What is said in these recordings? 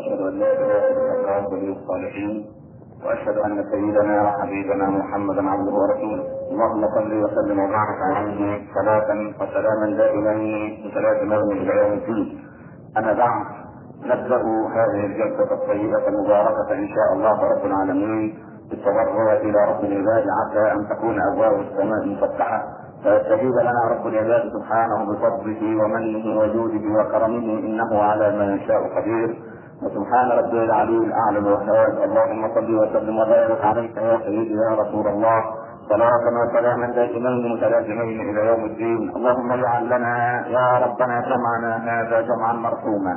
واشهد ان لا اله الا الله ولي الصالحين، واشهد ان سيدنا وحبيبنا محمدا عبده ورسوله. اللهم صل وسلم وبارك عليه صلاة وسلاما دائمين متلازمين الى يوم الدين. اما بعد، نبدا هذه الجلسه الطيبه المباركه ان شاء الله رب العالمين بالتضرع الى رب العباد عسى ان تكون ابواب السماء مفتحه فيستجيب لنا رب العباد سبحانه بفضله ومنه وجوده وكرمه، انه على ما يشاء قدير. وسبحان ربي العلي الاعلى الوهاب. اللهم صل وسلم وبارك عليك يا سيدي يا رسول الله، صلاة وسلاما دائمين متلازمين الى يوم الدين. اللهم اجعل لنا يا ربنا جمعنا هذا جمعا مرحوما،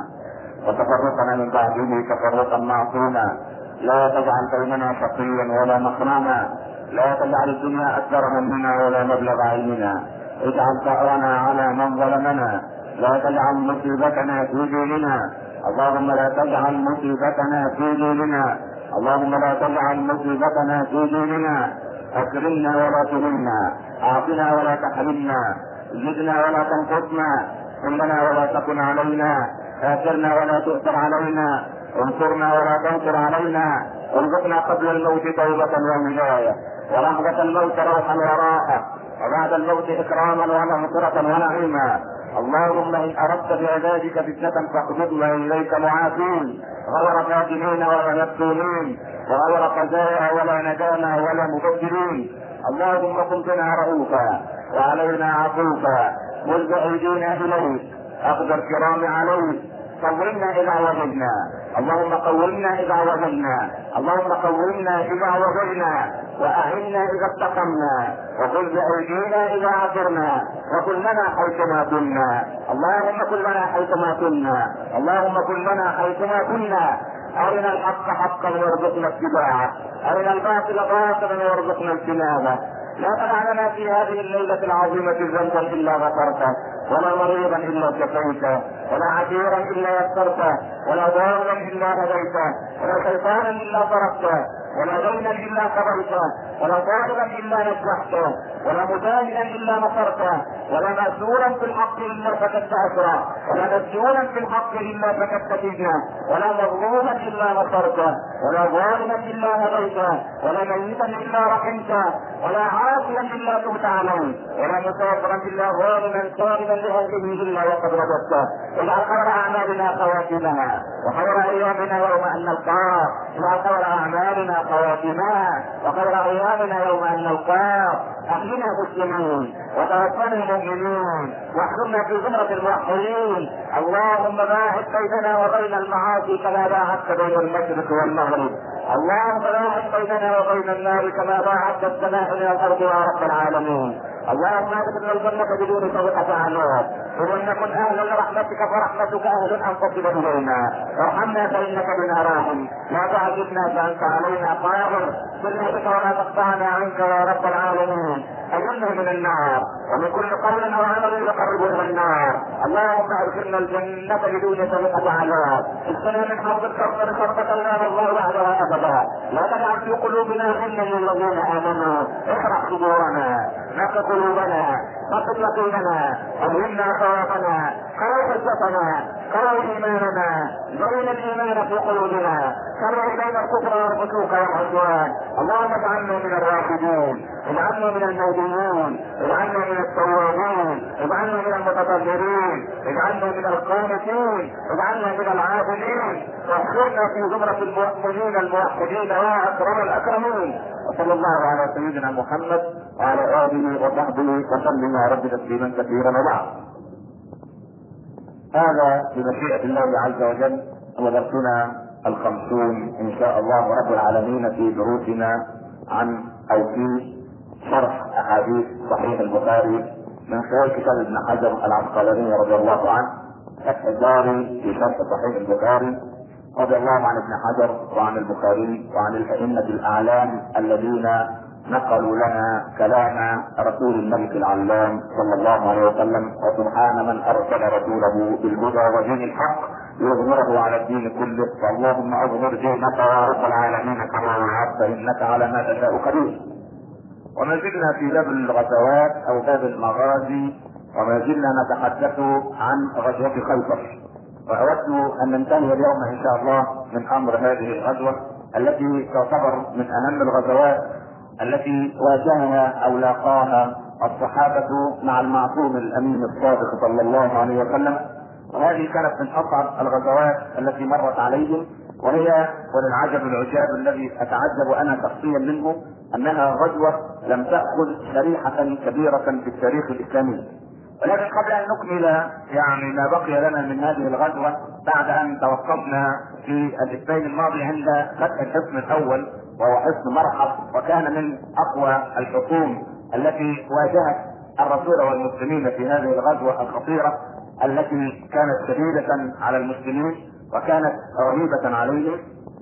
وتفرقنا من بعده تفرقا معصوما. لا تجعل بيننا شقيا ولا محروما، لا تجعل الدنيا اكبر همنا ولا مبلغ علمنا، اجعل ثأرنا على من ظلمنا، لا تجعل مصيبتنا في ديننا. اللهم لا تجعل مصيبتنا في ديننا، اللهم لا تجعل مصيبتنا في ديننا. اكرمنا ولا تهنا، اعطنا ولا تحرمنا، زدنا ولا تنقصنا، كلنا ولا تكن علينا، اثرنا ولا تؤثر علينا، انصرنا ولا تنصر علينا، ارزقنا قبل الموت توبة وهداية، ولحظة الموت روحا وراحة، وبعد الموت اكراما ومغفرة ونعيما. اللهم ان اردت بعبادك فتنة فاقبضنا اليك معافين، غير فاتنين ولا مفتونين، وغير قزايا ولا ندامة ولا مبدلين. اللهم كن بنا رؤوفا وعلينا عفوفا، ملجأ ايدينا اليك، اخذ الكرام عليك، قومنا اذا وجدنا، اللهم قومنا اذا وجدنا، اللهم قومنا اذا وجدنا، واعنا اذا استقمنا، وخذ بايدينا اذا عثرنا، وكن لنا حيثما كنا. اللهم كن لنا حيثما كنا، اللهم كن لنا حيثما كنا. ارنا الحق حقا وارزقنا اتباعه، ارنا الباطل باطلا وارزقنا اجتنابه. لا تدع لنا في هذه الليلة العظيمة ذنبا إلا غفرته، ولا مريضا إلا شفيته، ولا عسيرا إلا يسرته، ولا ضارا إلا هديته، ولا شيطانا إلا طردته، ولا دينا إلا قضيته، ولا طالبا إلا نجحته، ولا مجاهدا إلا نصرته، ولا مأسورا في الحق إلا فكدت أسره، ولا مسجونا في الحق إلا فكدت سجنه، ولا مظلوما إلا نصرته، ولا ظالما إلا هديته، ولا ميتا إلا رحمته، ولا عاصيا إلا تبت عليه، ولا مسافرا إلا ظالما صارما لأهله إلا وقد رددته. اجعل خير أعمالنا خواتمها، وخير أيامنا يوم أن نلقاه، اجعل خير أعمالنا خواتمها، وخير أيامنا يوم أن نلقاه. أحينا مسلمين وتوفنا مؤمنين، واحكمنا في زمرة الموحدين. اللهم باعد بيننا وبين المعاصي كما باعدت بين المشرق والمغرب. اللهم باعد بيننا وبين النار كما باعدت السماء من الأرض يا رب العالمين. اللهم ادخلنا الجنة بدون سابقة عذاب، وإن نكن أهلا لرحمتك فرحمتك أهل أن تصل إلينا. ارحمنا فإنك بنا راحم، لا تعذبنا فأنت علينا قادر، سلنا بك ولا تقطعنا عنك يا رب العالمين. أجرنا من النار ومن كل قول أو عمل يقرب إلى النار. اللهم ادخلنا الجنة بدون سابقة عذاب، اسقنا من حوض الكوثر شربة لا نظمأ بعدها أبدا. لا تجعل في قلوبنا غلا للذين آمنوا، اشرح صدورنا، نقي قلوبنا، نقض يقيننا، ألهمنا خوافنا، قوي حجتنا، قوي إيماننا، زين الإيمان في قلوبنا، كره إلينا الكفر والفسوق والعصيان. اللهم اجعلنا من الراشدين، اجعلنا من المهديين، اجعلنا من التوابين، اجعلنا من المتطهرين، اجعلنا من القانتين، اجعلنا من العابدين، واحشرنا في زمرة المؤمنين الموحدين يا أكرم الأكرمين. وصلى الله على سيدنا محمد وعلى آله وصحبه وسلم يا رب تسليما كثيرا. وبعد، هذا بمشيئة الله عز وجل هو درسنا 50 إن شاء الله رب العالمين في دروسنا عن أو في شرح أحاديث صحيح البخاري من خلال كتاب ابن حجر العسقلاني رضي الله عنه، فتح الباري في شرح صحيح البخاري رضي الله عن ابن حجر وعن البخاري وعن الأئمة الأعلام الذين نقلوا لنا كلام رسول الملك العلام صلى الله عليه وسلم. وسبحان من أرسل رسوله بالهدى ودين الحق ليظهره على الدين كله. فاللهم أظهر دينك يا رب العالمين كما وعدت، إنك على ما تشاء قدير. وما زلنا في باب الغزوات أو باب المغازي، وما زلنا نتحدث عن غزوة خيبر. وأود أن ننتهي اليوم إن شاء الله من أمر هذه الغزوة التي تعتبر من أهم الغزوات التي واجهها أو لاقاها الصحابة مع المعصوم الأمين الصادق صلى الله عليه وسلم. وهذه كانت من أصعب الغزوات التي مرت عليهم، وهي وللعجب العجاب الذي أتعجب أنا شخصيا منه أنها غزوة لم تأخذ شريحة كبيرة في التاريخ الإسلامي. ولكن قبل ان نكمل يعني ما بقي لنا من هذه الغزوه، بعد ان توقفنا في الاثنين الماضي عند فتح الحصن الاول وهو حصن مرحب، وكان من اقوى الحصون التي واجهت الرسول والمسلمين في هذه الغزوه الخطيره التي كانت شديده على المسلمين وكانت رهيبه عليهم.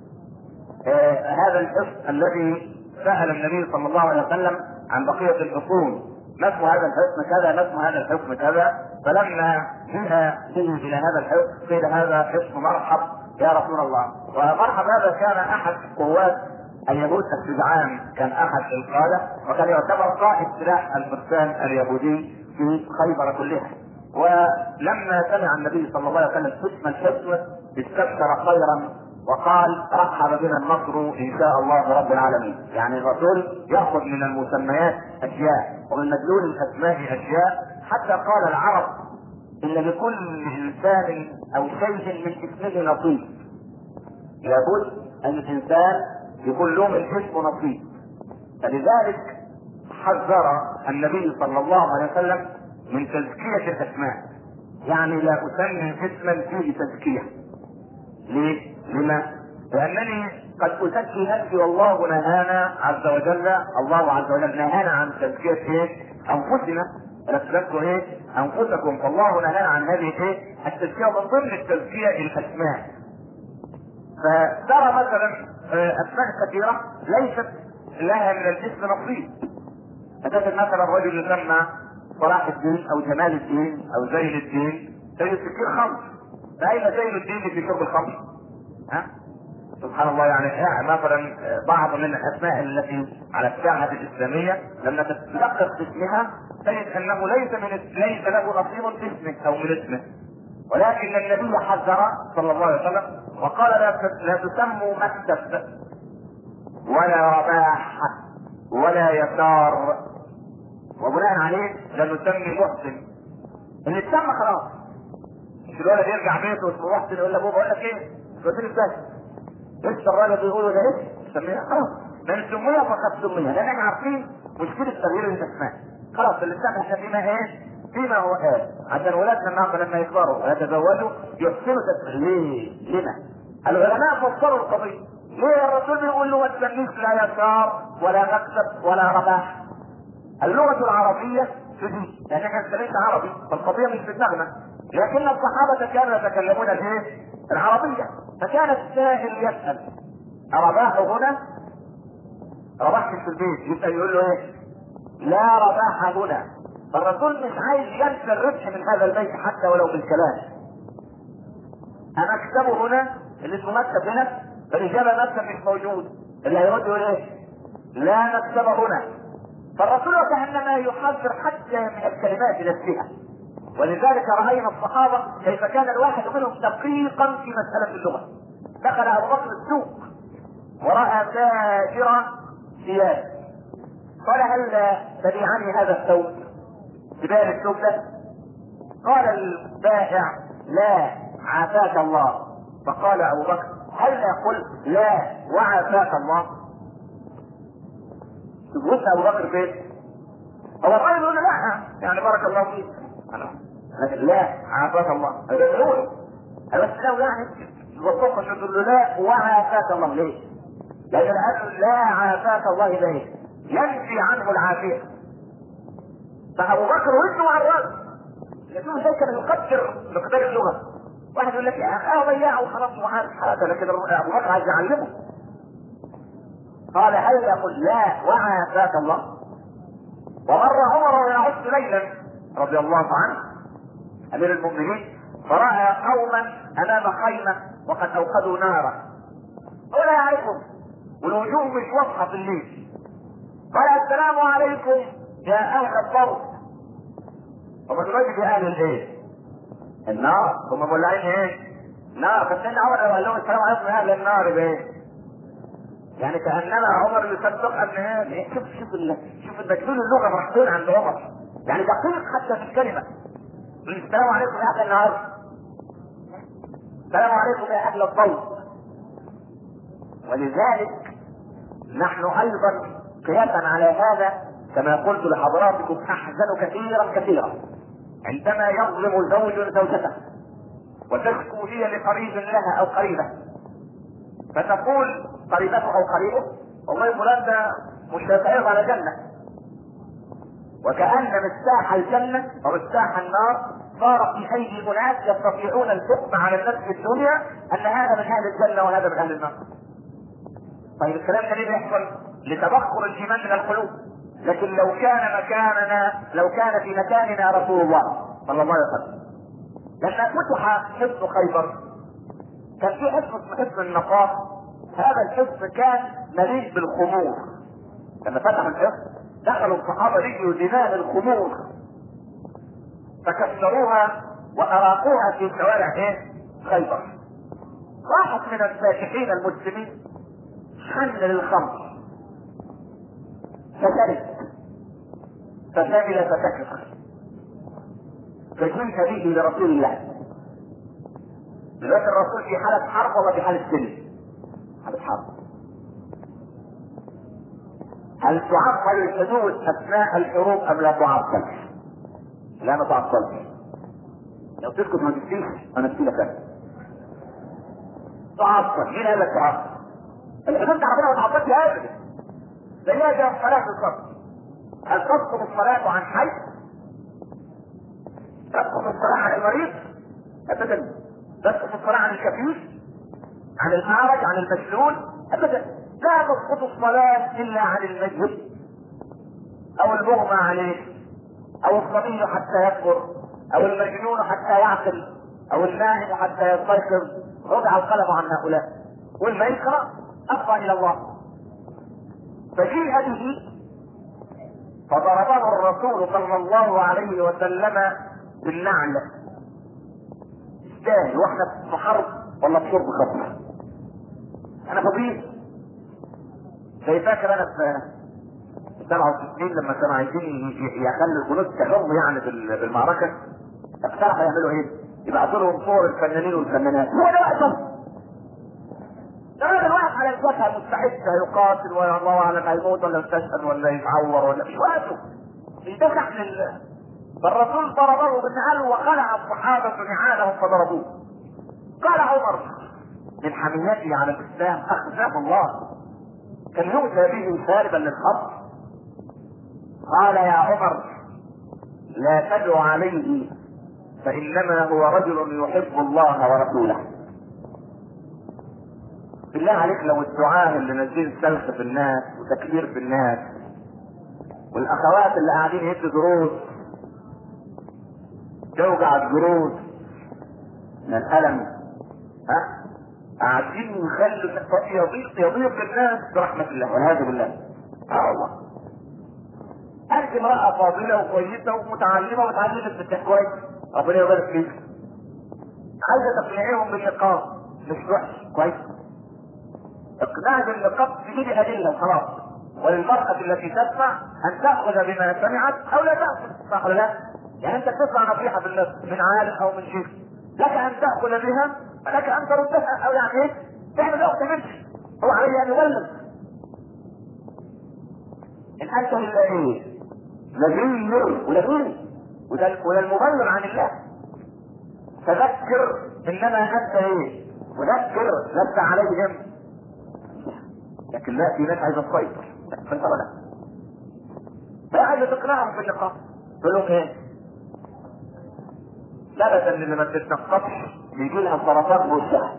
هذا الحصن الذي سأل النبي صلى الله عليه وسلم عن بقيه الحصون، ما اسم هذا الحصن كذا، ما اسم هذا الحصن كذا، فلما جاء به الى هذا الحصن قيل هذا حصن مرحب يا رسول الله. ومرحب هذا كان احد قوات اليهود الشجعان، كان احد القاده، وكان يعتبر قائد سلاح الفرسان اليهودي في خيبر كلها. ولما سمع النبي صلى الله عليه وسلم اسم الحصن استبشر خيرا وقال رحب بنا النصر ان شاء الله رب العالمين. يعني الرسول ياخذ من المسميات اشياء ومن مدلول الاسماء اشياء، حتى قال العرب ان لكل انسان او شيء من اسمه نصيب. لابد ان الانسان يكون له من اسمه نصيب. فلذلك حذر النبي صلى الله عليه وسلم من تزكيه الاسماء، يعني لا اسمي اسما فيه تزكيه. ليه؟ لما؟ لأنني قد أزكي نفسي والله نهانا عز وجل، الله عز وجل نهانا عن تزكية إيه؟ أنفسنا، لا تزكوا إيه؟ أنفسكم، فالله نهانا عن هذه إيه؟ التزكية، من ضمن التزكية الأسماء. فترى مثلا أسماء كثيرة ليست لها من الاسم نصيب. فتجد مثلا رجل يسمى صلاح الدين أو جمال الدين أو زين الدين، زين السكين خمر. فأين زين الدين في شرب الخمر؟ ها؟ سبحان الله. يعني مثلا بعض من الاسماء التي على الساحه الاسلاميه لما تتلقف اسمها تجد انه ليس له نصيب في اسمه او من اسمه، ولكن النبي حذر صلى الله عليه وسلم وقال لا تسموا مكتب ولا رباح ولا يسار، وبناء عليه لا نسمي محسن. اللي اتسمى خلاص، مش الولد يرجع بيته اسمه محسن يقول لابوه بقول لك ايه؟ قلت له ازاي؟ لسه الراجل بيقولوا ده ايه؟ سميها خلاص، من سميها فقد سميها، لان احنا عارفين مشكله تغيير الاسماء. خلاص اللسان احنا فيما ايه؟ فيما هو قال، عشان ولادنا النهارده لما يكبروا ويتزوجوا يحسنوا ليه؟ لما؟ العلماء فسروا القضيه. ليه الرسول بيقول له ما تسميش لا يسار ولا مكسب ولا رباح؟ اللغه العربيه تجي، لان احنا ليس عربي، فالقضيه مش في دماغنا، لكن الصحابه كانوا يتكلمون الايه؟ العربيه. فكان السائل يسأل أرباح هنا؟ رباح في البيت، يسأل يقول له ايه؟ لا رباح هنا. فالرسول مش عايز ينسى الربح من هذا البيت حتى ولو بالكلام. أنا أكسبه هنا، اللي اسمه مكتب هنا، فالإجابة مكتب مش موجود، اللي هيرد يقول ايه؟ لا نكسب هنا. فالرسول كأنما يحذر حتى من الكلمات نفسها. ولذلك رأينا الصحابة كيف كان الواحد منهم دقيقا في مسألة اللغة. دخل أبو بكر السوق ورأى تاجر ثياب، قال هل تبيعني هذا الثوب؟ تبيع الثوب ده؟ قال البائع لا عافاك الله. فقال أبو بكر هل يقول لا وعافاك الله؟ تبص أبو بكر فين؟ هو الراجل يقول لا يعني بارك الله فيك، لكن لا عافاك الله هذا بس لو يعني وصفه تقول له لا وعافاك الله. ليه؟ لأن قال لا عافاك الله ليه؟ ينفي عنه العافية. فأبو بكر وزنه على الرأس، لكنه زي كان يقدر مقدار اللغة. واحد يقول لك ضيعه وخلاص وعارف حاجة، لكن أبو بكر عايز يعلمه. قال هل يقول لا وعافاك الله؟ ومر عمر يعد ليلا رضي الله عنه امير المؤمنين، فراى قوما امام خيمه وقد اوقدوا نارا ولا يعرفهم والوجوه مش واضحه في الليل. قال السلام عليكم يا اهل الضوء. هم دلوقتي في اهل الايه؟ النار، هم مولعين ايه؟ نار. فسيدنا عمر لو قال لهم السلام عليكم يا اهل النار بايه؟ يعني كانما عمر يصدق ان ايه؟ شوف المجنون اللغه مرحبين عند عمر، يعني دقيق حتى في الكلمه. السلام عليكم يا اهل النار، السلام عليكم يا اهل الضوء. ولذلك نحن ايضا قياسا على هذا كما قلت لحضراتكم احزن كثيرا عندما يظلم زوج زوجته وتشكو هي لقريب لها او قريبه، فتقول قريبته او قريبه والله فلان ده مش هيتعرض على جنه، وكأن مفتاح الجنه او مفتاح النار صار في ايدي اناس يستطيعون الحكم على الناس في الدنيا ان هذا من اهل الجنه وهذا من اهل النار. طيب الكلام ده ليه بيحصل؟ لتبخر الايمان من القلوب. لكن لو كان في مكاننا رسول الله صلى الله عليه وسلم لما فتح حصن خيبر كان في حصن اسمه حصن النقاط. هذا الحصن كان مليء بالخمور. لما فتح الحصن دخلوا الصحابه لقوا دماء الخمور فكسروها واراقوها في شوارع خيبر. واحد من الفاتحين المسلمين حن للخمر فشرب فشمل فتكسر فجيء به لرسول الله. دلوقتي الرسول في حالة حرب ولا في حالة سلم؟ حالة حرب. هل تعطل الحدود اثناء الحروب ام لا تعطل؟ لا ما تعطلش. لو تسكت ما تفتيش انا افتي لك انا. تعطل. مين قال لك تعطل؟ الحدود تعرفينها ما تعطلش ابدا. زيها زي الصلاة بالظبط. هل تسقط الصلاة عن حي؟ تسقط الصلاة عن المريض؟ ابدا. تسقط الصلاة عن الكفيف؟ عن الأعرج؟ عن المسلول؟ ابدا. لا تسقط الصلاة الا عن المجهول او المغمى عليه او الصبي حتى يكبر او المجنون حتى يعقل او النائم حتى يستيقظ. وضع القلم عن هؤلاء والما يقرأ افضى الى الله. فجيء به فضربه الرسول صلى الله عليه وسلم بالنعل. ازاي واحنا في حرب ولا في شرب خمر؟ انا فضيل زي فاكر انا في 67 لما كانوا عايزين يخلوا الجنود تحرموا يعني بالمعركه. اقترحوا يعملوا ايه؟ يبعثوا لهم صور الفنانين والفنانات. هو ده وقتهم. ده الواحد على الجبهه مستعد هيقاتل والله اعلم هيموت ولا يستشهد ولا يتعور ولا مش وقته. ده تحت فالرسول ضربه بالنعال وخلع الصحابه نعالهم فضربوه. قال عمر من حميته على الاسلام اخزاه الله كان يؤتى به شاربا للخمر. قال يا عمر لا تدعو عليه فانما هو رجل يحب الله ورسوله. بالله عليك لو الدعاة اللي نازلين سلخ في الناس وتكبير في الناس والاخوات اللي قاعدين يدوا دروس توجع الجروس من الالم قاعدين يخلوا يضيق الناس برحمة الله والعياذ بالله. الله أنت امرأة فاضلة وكويسة ومتعلمة وتعلمت بالتك كويس ربنا يبارك فيك. عايزة تقنعيهم بالنقاب مش وحش كويس. اقناع بالنقاب تجيب أدلة وخلاص. وللمرأة التي تسمع أن تأخذ بما سمعت أو لا تأخذ. صح ولا لا؟ يعني أنت تسمع نصيحة من عالم أو من شيخ لك أن تأخذ بها ولك أن تردها أو يعني إيه؟ تعمل وقت منك. هو عليه أن يبلغ. إن أنت إلا إيه؟ نذير ولذين وده المبلغ عن الله. تذكر انما انت ايه؟ وذكر لست عليهم. لكن لا في ناس عايزه تسيطر. تسيطر ولا لا عايزه تقنعهم في اللقاء. تقول لهم ايه؟ ثبت ان اللي ما بتتنقطش بيجي لها سرطان بوشها.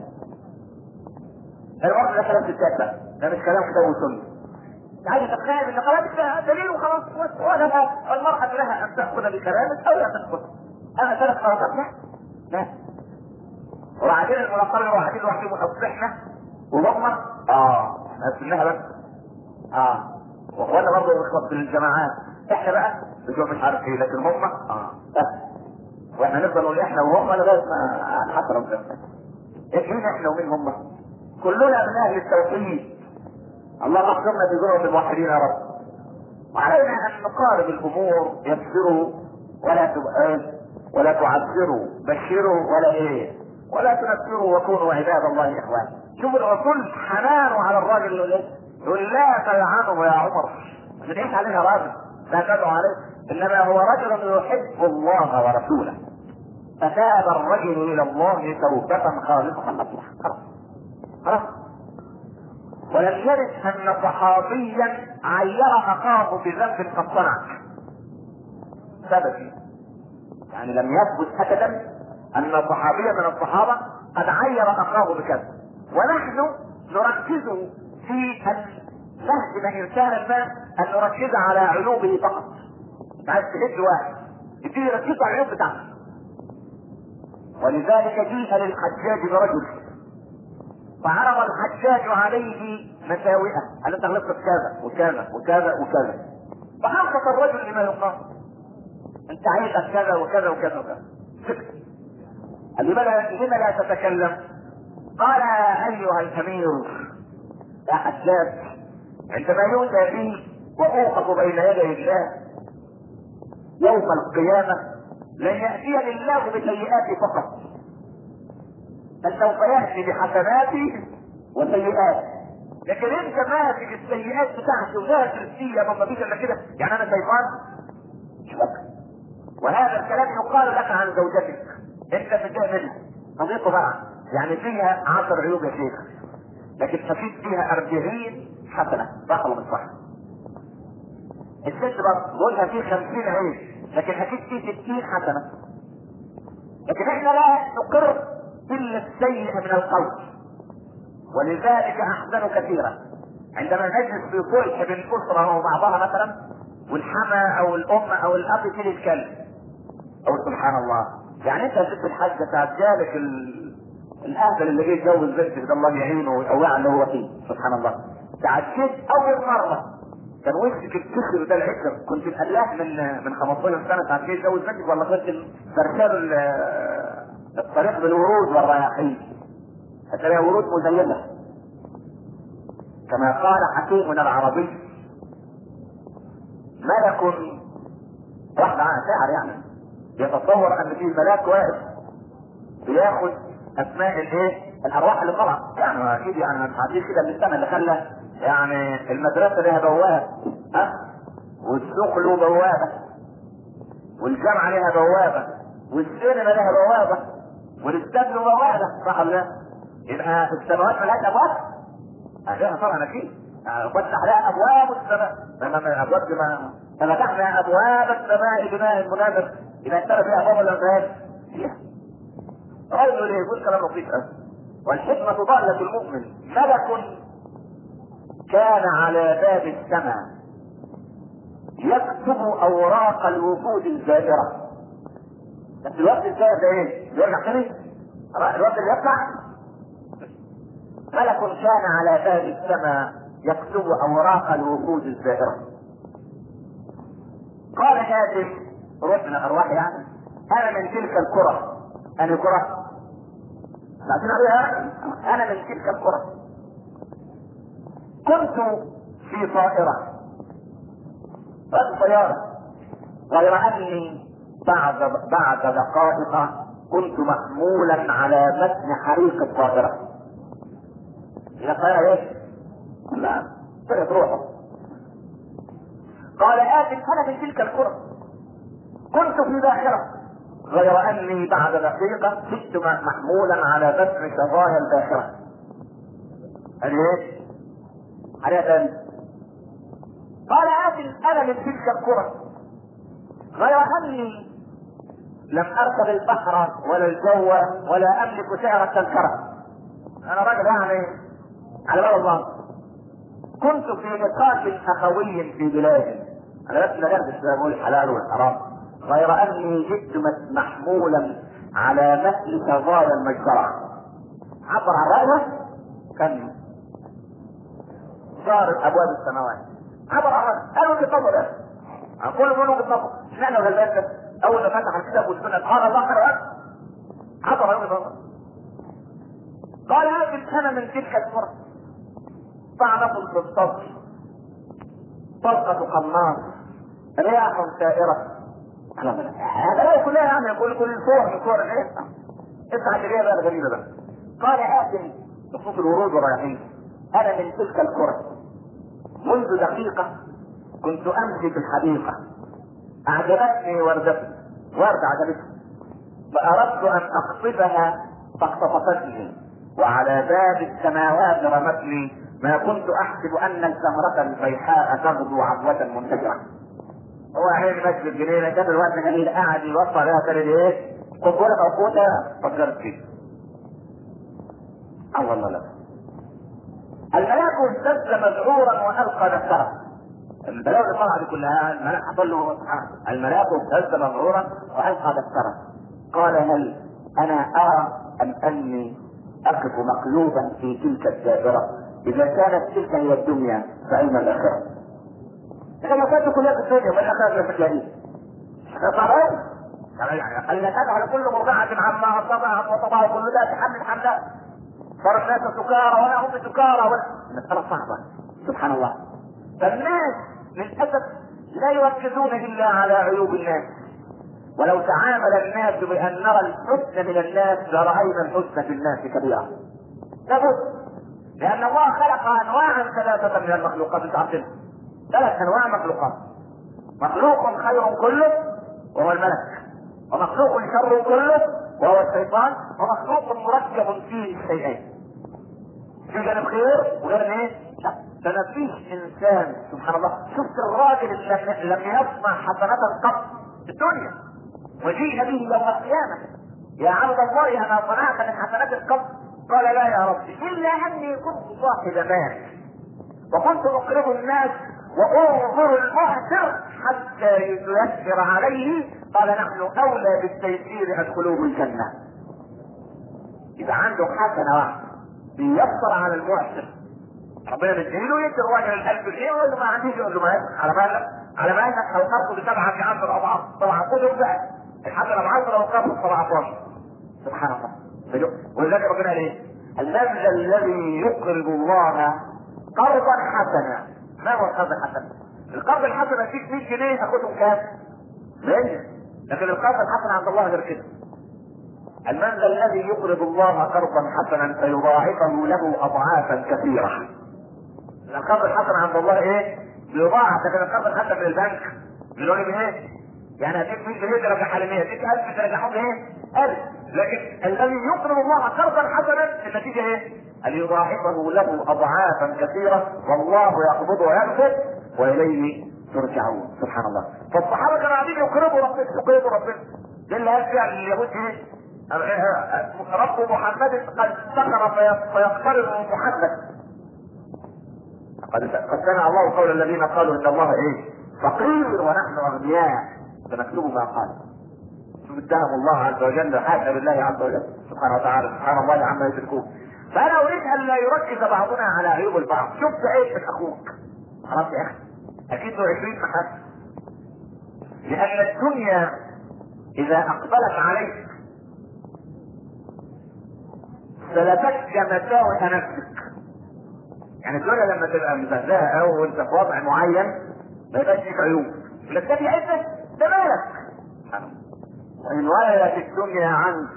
الوقت ده كلام تتابع. ده مش كلام كتاب وسنه. عايزة تقنعني بالنقابات دليل وخلاص. ولها المرأة لها ان تأخذ بكلامك او لا تأخذ. انا ثلاث مرات لا. وبعدين المناقرة الواحدين لوحدهم اصبحنا وضغمة نفسناها بس. واخوانا برضه نخلص من الجماعات. احنا بقى بتوع مش عارف ايه لكن هم بس. واحنا نفضل نقول احنا وهم لغاية ما حتى ربنا. مين احنا ومين هم؟ كلنا من اهل التوحيد. الله احفظنا بذرة الموحدين يا رب. وعلينا ان نقارب الامور، يسروا ولا تعسروا، بشروا ولا تنفروا، وكونوا عباد الله اخوانا. شوف الرسول حنانه على الراجل يقول لا تلعنه يا عمر، مش تعيش عليها راجل، لا تدعو عليه، انما هو رجل يحب الله ورسوله، فتاب الرجل الى الله توبة خالصة نصوحا. خلاص. ولم يرد ان صحابيا عير اخاه بذنب قد صنع سبب، يعني لم يثبت ابدا ان صحابيا من الصحابه قد عير اخاه بكذا. ونحن نركز في ان نهدم انسانا ما، ان نركز على عيوبه فقط. عايز تهد واحد يبتدي يركز على العيوب بتاعته. ولذلك جيء للحجاج برجل فعرض الحجاج عليه مساوئه، قال انت غلطت في كذا وكذا وكذا وكذا، فانصت الرجل لما يقال، انت عيبك كذا وكذا وكذا وكذا. قال لما لا تتكلم؟ قال ايها الامير يا حجاج، عندما يؤتى بي واوقف بين يدي الله يوم القيامه لن ياتيني الله بسيئاتي فقط، بل سوف ياتي بحسناتي وسيئات. لكن انت ماسك السيئات بتاعتي ونازل فيها ما فيش الا كده، يعني انا شيطان؟ مش فاكر. وهذا الكلام يقال لك عن زوجتك، انت متضايق منها صديقه بقى، يعني فيها 10 عيوب يا شيخ، لكن حكيت فيها 40 حسنه، دخلوا من صح. الست برضه قولها فيه 50 عيب، لكن حكيت فيه 60 حسنه. لكن احنا لا نقر الا السيء من القول، ولذلك احزن كثيرا عندما نجلس في صلح بين الاسره وبعضها مثلا، والحما او الام او الاب يشيل الكلب، او سبحان الله، يعني انت يا ست الحاجه تعجالك الاهبل اللي جاي يتجوز بنتك ده الله يعينه ويقويها اللي هو فيه، سبحان الله. تعجلت اول مره كان وشك الكسر ده العكر، كنت مقلاه من 15 سنه تعجلت يتجوز بنتك، ولا كنت برشال الطريق بالورود والرياحين، هتلاقيها ورود مزينه. كما قال حكيمنا العربي ملك، واحد شاعر يعني، يتصور ان في ملاك واقف بياخد اسماء الارواح اللي طلعت، يعني اكيد يعني ما تعديش كده من السنه اللي خلى يعني المدرسه لها بوابه، والسوق له بوابه، والجامعه لها بوابه، والسينما لها بوابه، والاستاد له بوابه، صح ولا لا؟ يبقى السماوات ملهاش ابواب؟ عليها طبعا اكيد، فتح لها ابواب السماء، ابواب ما ففتحنا ابواب السماء بماء منازل، اذا اختلف فيها ابواب ولا ما رجل يقول كلام لطيف. والحكمة ضالة المؤمن. ملك كان على باب السماء يكتب اوراق الوفود الزائرة. بس الوقت الزائر ده ايه؟ يرجع تاني؟ الوقت اللي يطلع. ملك كان على باب السماء يكتب اوراق الوفود الزائرة. قال هاتف روحنا ارواح يعني، انا من تلك الكرة. انا كرة لكن عليها، انا من تلك الكرة. كنت في طائرة طيارة، غير اني بعد دقائق كنت محمولا على متن حريق الطائرة. الى الطائرة ايه؟ لا طلعت روحه. قال آتٍ انا من تلك الكرة، كنت في باخرة، غير اني بعد دقيقة كنت محمولا على متن شظايا الباخرة. قال ايه؟ عليها تاني. قال آتٍ انا من تلك الكرة، غير اني لم اركب البحر ولا الجو ولا املك سعر التذكرة. انا راجل يعني على باب الله. كنت في نقاش اخوي في بلادي، انا بس ندردش بقول الحلال والحرام، غير اني جئت محمولا على مثل شظايا المجزرة. عبر عن رأيه كان صارت ابواب السماوات. عبر عن رأيه قالوا لي طبعا ده كل منهم بالطبع. اشمعنى غلبان اول ما فتح الكتاب والسنة قال الله خير. عبر عن رأيه قال هذه انا من تلك الفرص طعنة في الصدر، طلقة قناص، رياح سائرة. هذا كلها يعني كل صور من صور الايه؟ اسمع الجريئة بقى الغريبة بقى. قال حاتم بخصوص الورود والرياحين: انا من تلك القرى منذ دقيقة كنت امشي في الحديقة، اعجبتني وردة عجبتني، فاردت ان اقصفها فاقتطفتني، وعلى باب السماوات رمتني، ما كنت احسب ان الزهرة الفيحاء تغدو عبوة منتجرة. هو عين ماشي في الجنينة، كان الوقت جميل قاعد يوصل لها كان ايه؟ قنبلة موقوتة فجرت فيه. والله لا. الملاك اهتز مذعورا والقى دفتره. البلاوي اللي طلعت دي كلها الملاك حصل له الملاك اهتز مذعورا والقى دفتره. قال: هل انا ارى اني اقف مقلوبا في تلك الدائره؟ اذا كانت تلك هي الدنيا فاين الاخره؟ لما كانت كلها في الدنيا والاخره في الجحيم. يعني على كل مرضعة عما أصابها وطبعها كل ذات حمل حملات. صار الناس سكارى ولا هم سكارى مسألة صعبة سبحان الله. فالناس للأسف لا يركزون إلا على عيوب الناس، ولو تعامل الناس بأن نرى الحسن من الناس لرأينا الحسن في الناس كبيرا. لابد، لأن الله خلق أنواعا ثلاثة من المخلوقات. تعرفين 3 أنواع مخلوقات: مخلوق خير كله وهو الملك، ومخلوق شر كله وهو الشيطان، ومخلوق مركب فيه الشيئين، في جانب خير وغير ايه؟ فما فيش انسان سبحان الله. شفت الراجل اللي لم يصنع حسنة قط في الدنيا وجيء به يوم القيامة: يا عبد الله انا صنعت من حسنات قط؟ قال: لا يا ربي، الا اني كنت صاحب مال وكنت اقرض الناس وانظر المعسر حتى يتيسر عليه. قال: نحن اولى بالتيسير ادخلوه الجنة. اذا عنده حسنة واحدة بيسر على المعسر، ربنا مديله يدي الراجل 1000 جنيه ويقول له ما عنديش، يقول له ما على بالك او قرضه ب7 في 10 اضعاف. طبعا خذوا بقى الحسنة ب10 وقرضه ب17. سبحان الله. ولذلك ربنا قال ايه؟ الذي الذي يقرض الله قرضا حسنا. ما هو القرض الحسن؟ القرض الحسن اديك 100 جنيه اخدهم كام؟ 100. لكن القرض الحسن عند الله غير كده. المن الذي يقرض الله قرضا حسنا فيضاعفه له اضعافا كثيره. القرض الحسن عند الله ايه؟ بيضاعف. لكن القرض الحسن من البنك بيقول ايه؟ يعني اديك 100 جنيه ترجعها ل 100، اديك 1000 ترجعهم ايه؟ 1000. لكن الذي يقرض الله قرضا حسنا النتيجه ايه؟ ان يضاعفه له اضعافا كثيره، والله يقبض ويبسط واليه ترجعون. سبحان الله. فالصحابه كانوا قاعدين يقرضوا ربنا. ده اللي قال فيها اليهود ايه؟ رب محمد قد سخر فيقترض محمد. قد سمع الله قول الذين قالوا ان الله ايه؟ فقير ونحن اغنياء، فنكتب ما قال. شوف اتهم الله عز وجل، حاشا لله عز وجل سبحانه وتعالى، سبحان الله عما يشركون. فانا اريد ان لا يركز بعضنا على عيوب البعض. شفت ايه من اخوك؟ خلاص يا اخي، اكيد له 20 محل. لان الدنيا اذا اقبلت عليك سلبتك مساوئ نفسك. يعني الدنيا لما تبقى مبهدله او انت في وضع معين ما يبقاش فيك عيوب، لكن ده بيعزك، ده مالك. وان ولدت الدنيا عنك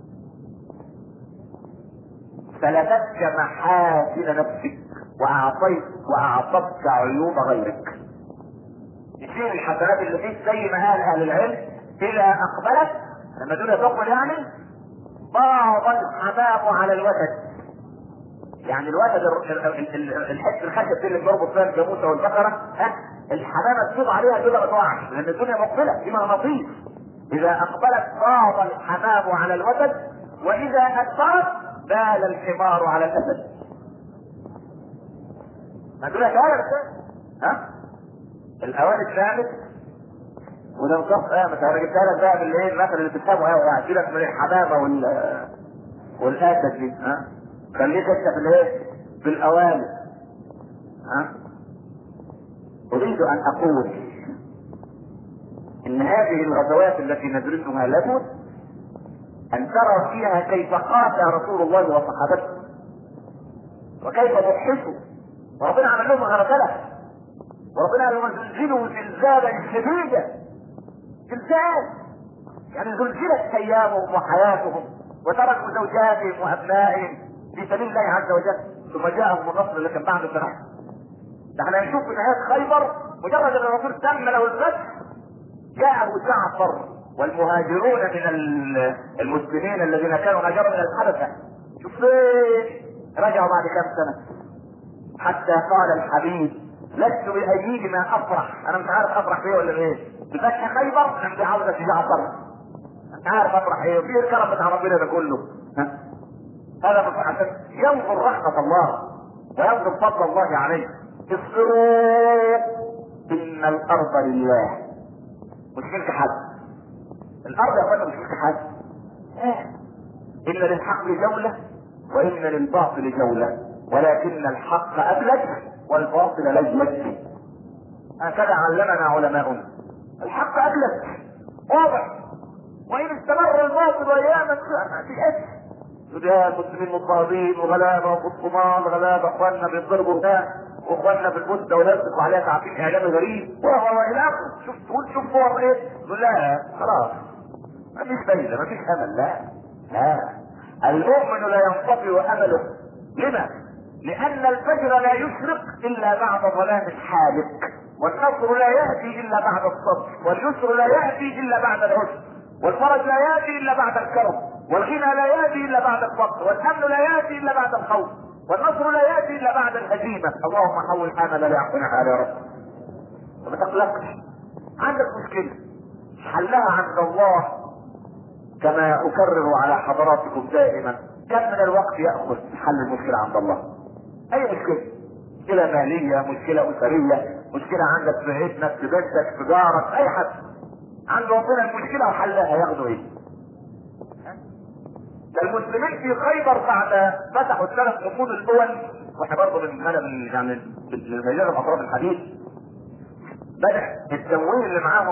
سلبتك محاسن نفسك واعطتك عيوب غيرك. يصير الحسنات اللي فيك زي ما قال اهل العلم اذا اقبلت، لما الدنيا تقبل يعني ضاغ الحمام على الوتد. يعني الوتد الحس الخشب اللي بيربط فيها الجاموسه والبقره، الحمامه تفيض عليها كده ما تقعش، لان الدنيا مقبله في مغناطيس. اذا اقبلت ضاغ الحمام على الوتد، واذا ادبرت بال الحمار على الاسد. ما تقول لك الاوان الثالث وده مصف مش انا جبتها لك بقى بالايه المثل اللي بتفهمه قوي، هجيبك من الحمامه والاسد دي. خليك انت في الايه؟ في الاوان. اريد ان اقول ان هذه الغزوات التي ندرسها لابد ان ترى فيها كيف قاتل رسول الله وصحابته. وكيف ضحكوا، وربنا عمل لهم غربله، وربنا قال لهم زلزلوا زلزالا شديدا. زلزال يعني زلزلت ايامهم وحياتهم، وتركوا زوجاتهم وابنائهم في سبيل الله عز وجل، ثم جاءهم النصر اللي كان بعد الفتح. ده احنا نشوف في نهايه خيبر مجرد ان الرسول تم له الفتح جاءه جعفر والمهاجرون من المسلمين الذين كانوا هاجروا من الحبشه. شوف رجعوا بعد كام سنه، حتى قال الحبيب لست بايدي ما افرح، انا مش عارف افرح فيه ولا ايه، بفتح خيبر ام بعودة جعفر، مش عارف افرح ايه، وفيه الكرم بتاع ربنا ده كله. هذا عشان ينظر رحمة الله وينظر فضل الله عليه. اصبروا ان الارض لله، مش ملك حد. الارض يا اخوانا مش ملك حد. ان للحق جولة وان للباطل جولة، ولكن الحق ابلج والباطل لجلج. هكذا علمنا علماؤنا. الحق ابلج واضح، وان استمر الباطل اياما في اسم سودان مسلمين مضطهدين وغلابه وقطمان غلابه، اخواننا بيضربوا هناك واخواننا في البوسنه ويلصقوا عليها تعقيد اعلامي غريب والى اخره. شوف تقول شوف صور ايه؟ تقول لا خلاص مفيش فايده مفيش امل. لا المؤمن لا ينطفئ امله. لما؟ لان الفجر لا يشرق الا بعد ظلام الحالق، والنصر لا ياتي الا بعد الصبر، واليسر لا ياتي الا بعد العسر، والفرج لا ياتي الا بعد الكرم، والغنى لا ياتي الا بعد الفقر، والامن لا ياتي الا بعد الخوف، والنصر لا ياتي الا بعد الهزيمه. اللهم حول حالنا ليعقنا يا رب. وما تقلقش، عندك مشكله حلها عند الله، كما اكرر على حضراتكم دائما، كم من الوقت ياخذ حل المشكله عند الله؟ اي مشكله ماليه، مشكله اسريه، مشكله عندك في ابنك في بنتك في جارك، اي حد عنده ربنا المشكله وحلها ياخدوا ايه؟ المسلمين في خيبر بعد فتحوا الثلاث حصون الاول، واحنا برضه من يعني من مجال اطراف الحديث، بدا التمويل اللي معاهم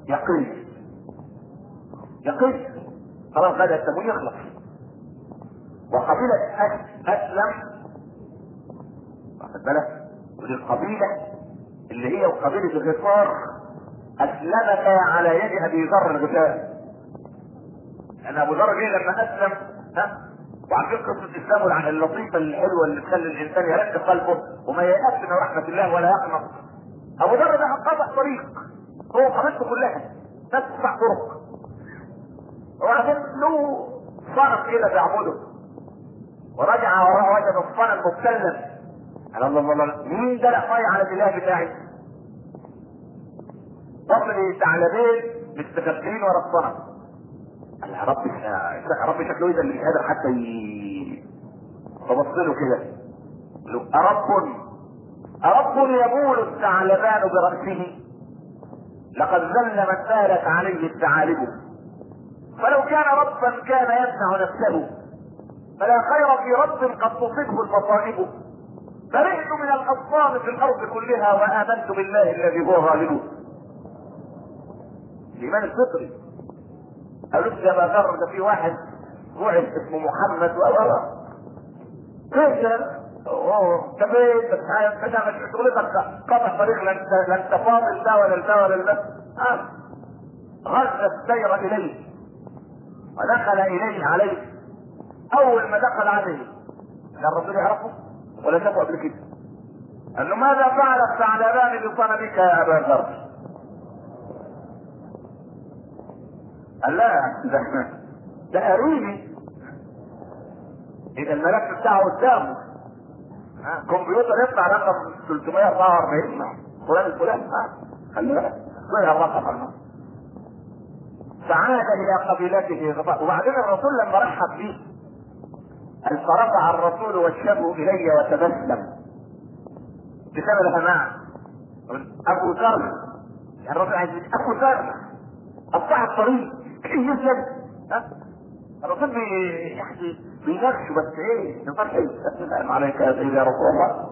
يقل خلاص، بدا التمويل يخلص. وقبيله اسلم، واخد بالك، ودي القبيله اللي هي وقبيله الغفار اسلمتا على يد ابي ذر الغفاري. لان ابو ذر ليه لما اسلم وعارفين قصه اسلامه اللطيفه الحلوه اللي تخلي الانسان يرد قلبه وما ييأس من رحمه الله ولا يقنط. ابو ذر ده قطع طريق، هو قبيلته كلها ناس تقطع طرق، وبعدين له صنم كده بيعبده، ورجع وراه وجد الصنم مبتلا. قال الله مين ده الميه على الاله بتاعي؟ طفل ثعلبين مستخبيين ورا الصنم. قال يا رب شكله اذا مش قادر حتى فبص له كده، أرب يبول الثعلبان برأسه، لقد ذل من بالت عليه الثعالب، فلو كان ربا كان يمنع نفسه، فلا خير في رب قد تصبه المصائب. برئت من الأصنام في الأرض كلها وآمنت بالله الذي هو غالب. الإيمان الفطري. قالوا يا ابا ذر ده في واحد بعث اسمه محمد كيف كيف بس مش شغلتك قطع طريق، لا انت فاضل ده ولا ده غز السير اليه ودخل اليه عليه. اول ما دخل عليه كان الرسول يعرفه ولا شافه قبل كده، قال له ماذا فعل الثعلبان بصنمك يا ابا ذر؟ قال لا ده قريبي، اذا الملف بتاعه قدامه كمبيوتر يطلع رقم 344 فلان الفلان، خلي بالك طلع الرقم. فعاد الى قبيلته غفار. وبعدين الرسول لما رحب به قال فرفع الرسول وجهه الي وتبسم بسبب الهماء. ابو ذر يعني الرسول عايز ابو ذر قطع الطريق كيف يسلم. الرسول بيناقشه بس ايه نفرح السلام عليك يا سيدي يا رسول الله.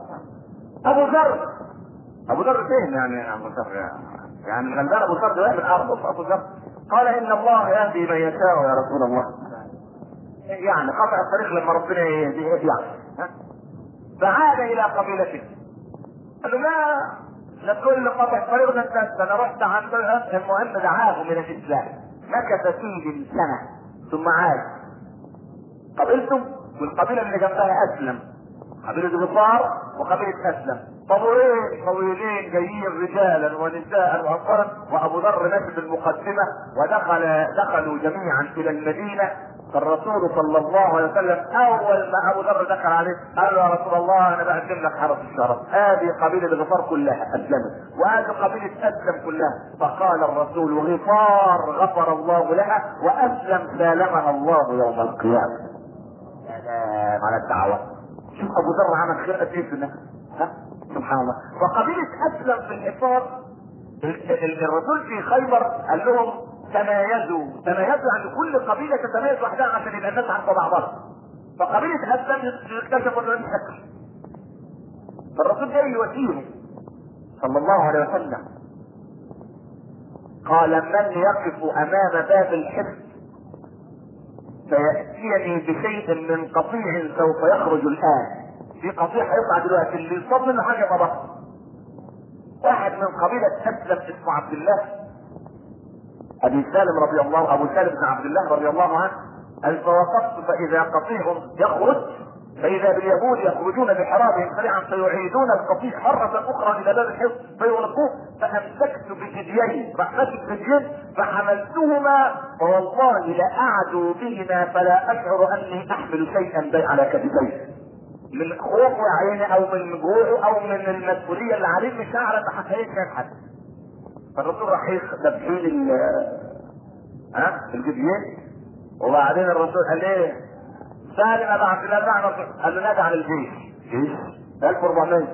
ابو ذر فين يعني ابو ذر يعني غلبان ابو ذر ده من ارض ابو ذر. قال ان الله يهدي من يشاء يا رسول الله، يعني قطع الطريق لما ربنا يهديه يعني فعاد الى قبيلته. قال له لا تقول لي قطع طريقنا الناس، انا رحت عند المهم دعاه من الاسلام. مكث فيه سنه ثم عاد قبيلته، والقبيله اللي جنبها اسلم، قبيله غفار وقبيله اسلم. طويلين طويلين جايين رجالا ونساء واطفالا، وابو ذر ماشي بالمقدمه، دخلوا جميعا الى المدينه. فالرسول صلى الله عليه وسلم اول ما ابو ذر دخل عليه قال له يا رسول الله انا بقدم لك حرس الشرف، هذه قبيله غفار كلها اسلمت وهذه قبيله اسلم كلها. فقال الرسول غفار غفر الله لها واسلم سالمها الله يوم القيامه. سلام على الدعوه. شوف ابو ذر عمل خير قد ايه في الناس، سبحان الله. وقبيله اسلم في الحصار، الرسول في خيبر قال لهم تمايزوا يعني كل قبيله تتميز وحدها عشان يبقى الناس عارفه بعضها. فقبيله اسلم اكتشفوا انه شكل، فالرسول جاي يواسيهم صلى الله عليه وسلم. قال من يقف امام باب الحفظ فياتيني بشيء من قطيع سوف يخرج الان. في قطيع هيطلع دلوقتي، اللي يصاب منه حاجه طبعا. واحد من قبيله اسلم اسمه عبد الله ابو سالم بن عبد الله رضي الله عنه. قال فوقفت فاذا قطيع يخرج، فاذا باليهود يخرجون بحرابهم سريعا فيعيدون القطيع مره اخرى الى باب الحصن فيغلقوه. فامسكت بجديين، رحمتي بجديين فحملتهما فوالله لاعدوا بهما فلا اشعر اني احمل شيئا على كتفي من خوفه يا عيني او من جوعه او من المسؤوليه اللي عليه، مش هعرف احقق حد. فالرسول راح ذبحين الجديين. وبعدين الرسول قال ايه؟ سالم ابو عبد الله قال له نادى على الجيش. جيش 1400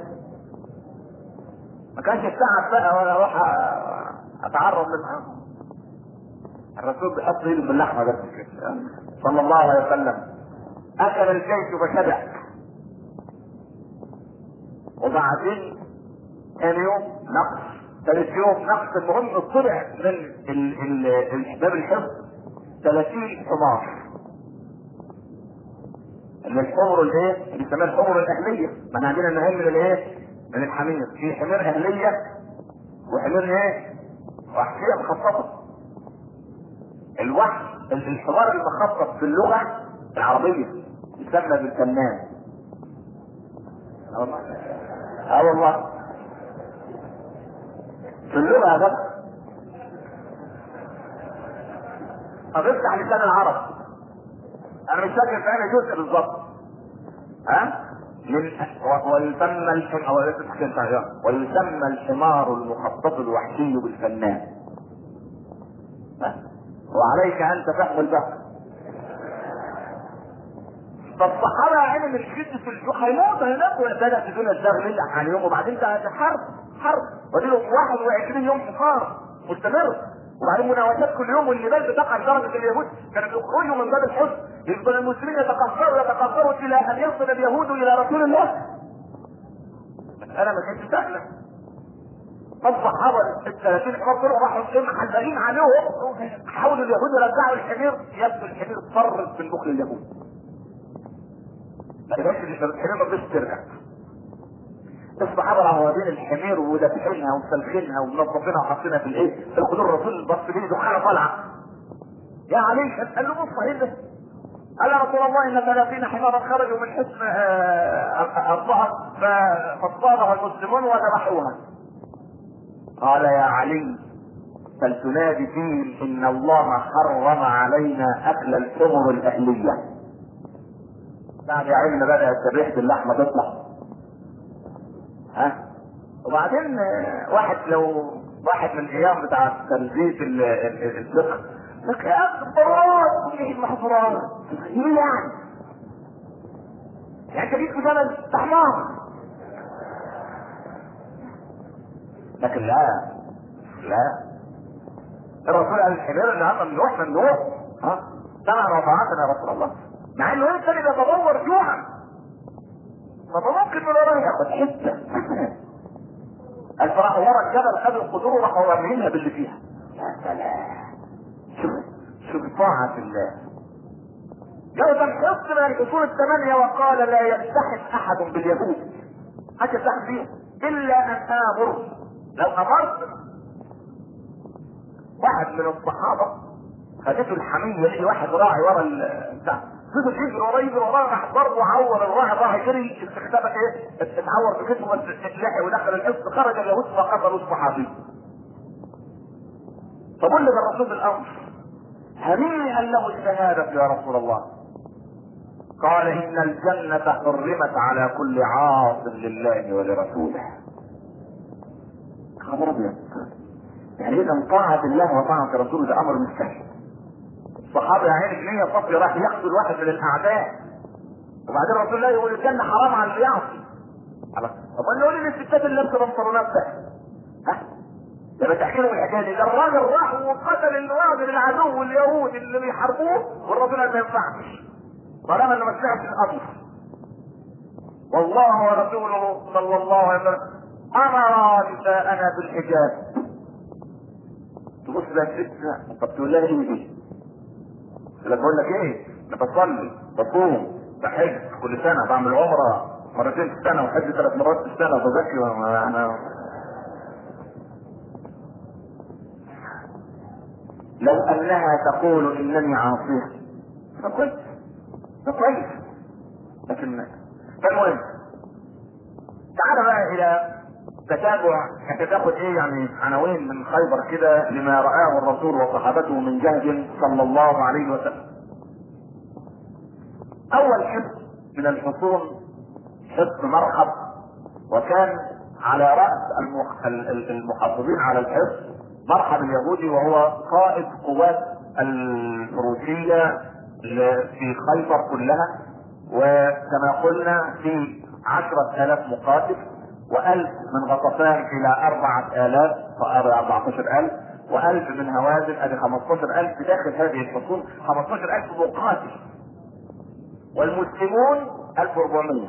ما كانش التعب بقى ولا اروح اتعرض للامر. الرسول بيحط ايده باللحمه بس كده صلى الله عليه وسلم. اكل الجيش وشبع. وبعدين ثاني يوم نقص، ثالث يوم نقص. المهم طلع من باب الحفظ 30 حمار. الحمر الايه؟ بيسموها الحمر الاهليه. ما احنا عندنا النهايه من الايه؟ من الحمير. في حمير اهليه وحمير ايه؟ وحشيه مخصصه. الحمار المخصص في اللغه العربيه يسمى بالفنان. والله في اللغه ده طب افتح لسان العرب، انا مش فاكر في انا جزء بالظبط. ويسمى الحمار المخطط الوحشي بالفنان. وعليك ان تفهم البحر. فالصحابه عيني من شده الجوع هيموتوا هناك، وبدات الدنيا تشتغل عليهم. وبعدين ده حرب وديله 21 يوم حصار مستمر، وبعدين مناوشات كل يوم. واللباس بتقع لدرجه اليهود كانوا يخرجوا من باب الحزن، يفضل المسلمين يتقهقروا الى ان يصل اليهود الى رسول الله. مساله ما كانتش سهله. فالصحابه ال 30 حمار طلعوا راحوا محلقين عليهم، حاولوا اليهود يرجعوا الحمير. يبدو الحمير اضطرت من بخل اليهود. الحمير ما رضيش ترجع. الصحابه راحوا واخدين الحمير ودافعينها ومسلخينها ومنظفينها وحاطينها في الايه؟ في القدور. الرسول بص ليه دخانه طالعه. يا علي قال له بص ايه ده؟ قال يا رسول الله ان 30 حمارا خرجوا من حصن الظهر فاصطادها المسلمون وذبحوها. قال يا علي فلتنادي فيهم ان الله حرم علينا اكل الحمر الاهليه. بعد يا عيننا بدات ريحه اللحمه تطلع. وبعدين واحد من الايام بتاع تنزيف الفقه لك يا اخي الضرورات ايه المحظورات؟ ايه يعني انت جيت في زمن حمار. لكن لا الرسول قال الحمير النهارده ممنوع سمعا وطاعة يا رسول الله، مع انه انت اللي بيتدور جوعا. طب ممكن من وراه ياخد حته الفراح ورا الجبل، خدوا القدور وراحوا رامينها باللي فيها. يا سلام، شوف طاعة الله. جوز الحصن من الحصون الثمانية وقال لا يلتحق احد باليهود حتى يلتحق بهم الا ان امر. لو امرت واحد من الصحابة خدته الحمية يجي واحد راعي ورا بتاع فضل يجري وراه راح ضربه عور الراعي راح يجري استخدمت ايه اتعور في جسمه اتلحق ودخل الحصن خرج اليهود فقتلوا الصحابي. فبلغ الرسول بالامر هنيئا له الشهادة يا رسول الله. قال ان الجنة حرمت على كل عاص لله ولرسوله. خبر ابيض. يعني اذا طاعة الله وطاعة رسوله ده امر مش سهل. الصحابة يا عيني نية صفي راح يقتل واحد من الاعداء وبعدين رسول الله يقول الجنة حرام على اللي يعصي. طب قال لي الستات اللي لابسه بنطلونات ده ها لما تحكي لهم الحكايه دي ده الراجل راح وقتل الراجل العدو اليهود اللي بيحاربوه والرسول قال ما ينفعش طالما انه ما سمعش الامر. والله ورسوله صلى الله عليه وسلم امر نساءنا بالحجاب. تبص لها ست طب تقول لها ايه؟ تقول لك ايه؟ انا بصلي بصوم بحج كل سنه بعمل عمره مرتين في السنه وحج 3 مرات في السنه وبزكي انا. لو انها تقول انني عاصيه فكويس فكويس لكن فالمهم تعال بقى الى تتابع انت تاخد ايه يعني عناوين من خيبر كده لما رآه الرسول وصحابته من جهد صلى الله عليه وسلم. اول حصن من الحصون حصن مرحب وكان على رأس المحافظين على الحصن مرحب اليهودي وهو قائد قوات الفروسية في خيبر كلها وكما قلنا في 10,000 مقاتل و1000 من غطفان الى 4,000 14,000 و1000 من هوازن ادي 15,000 داخل هذه الحصون 15,000 مقاتل والمسلمون 1,400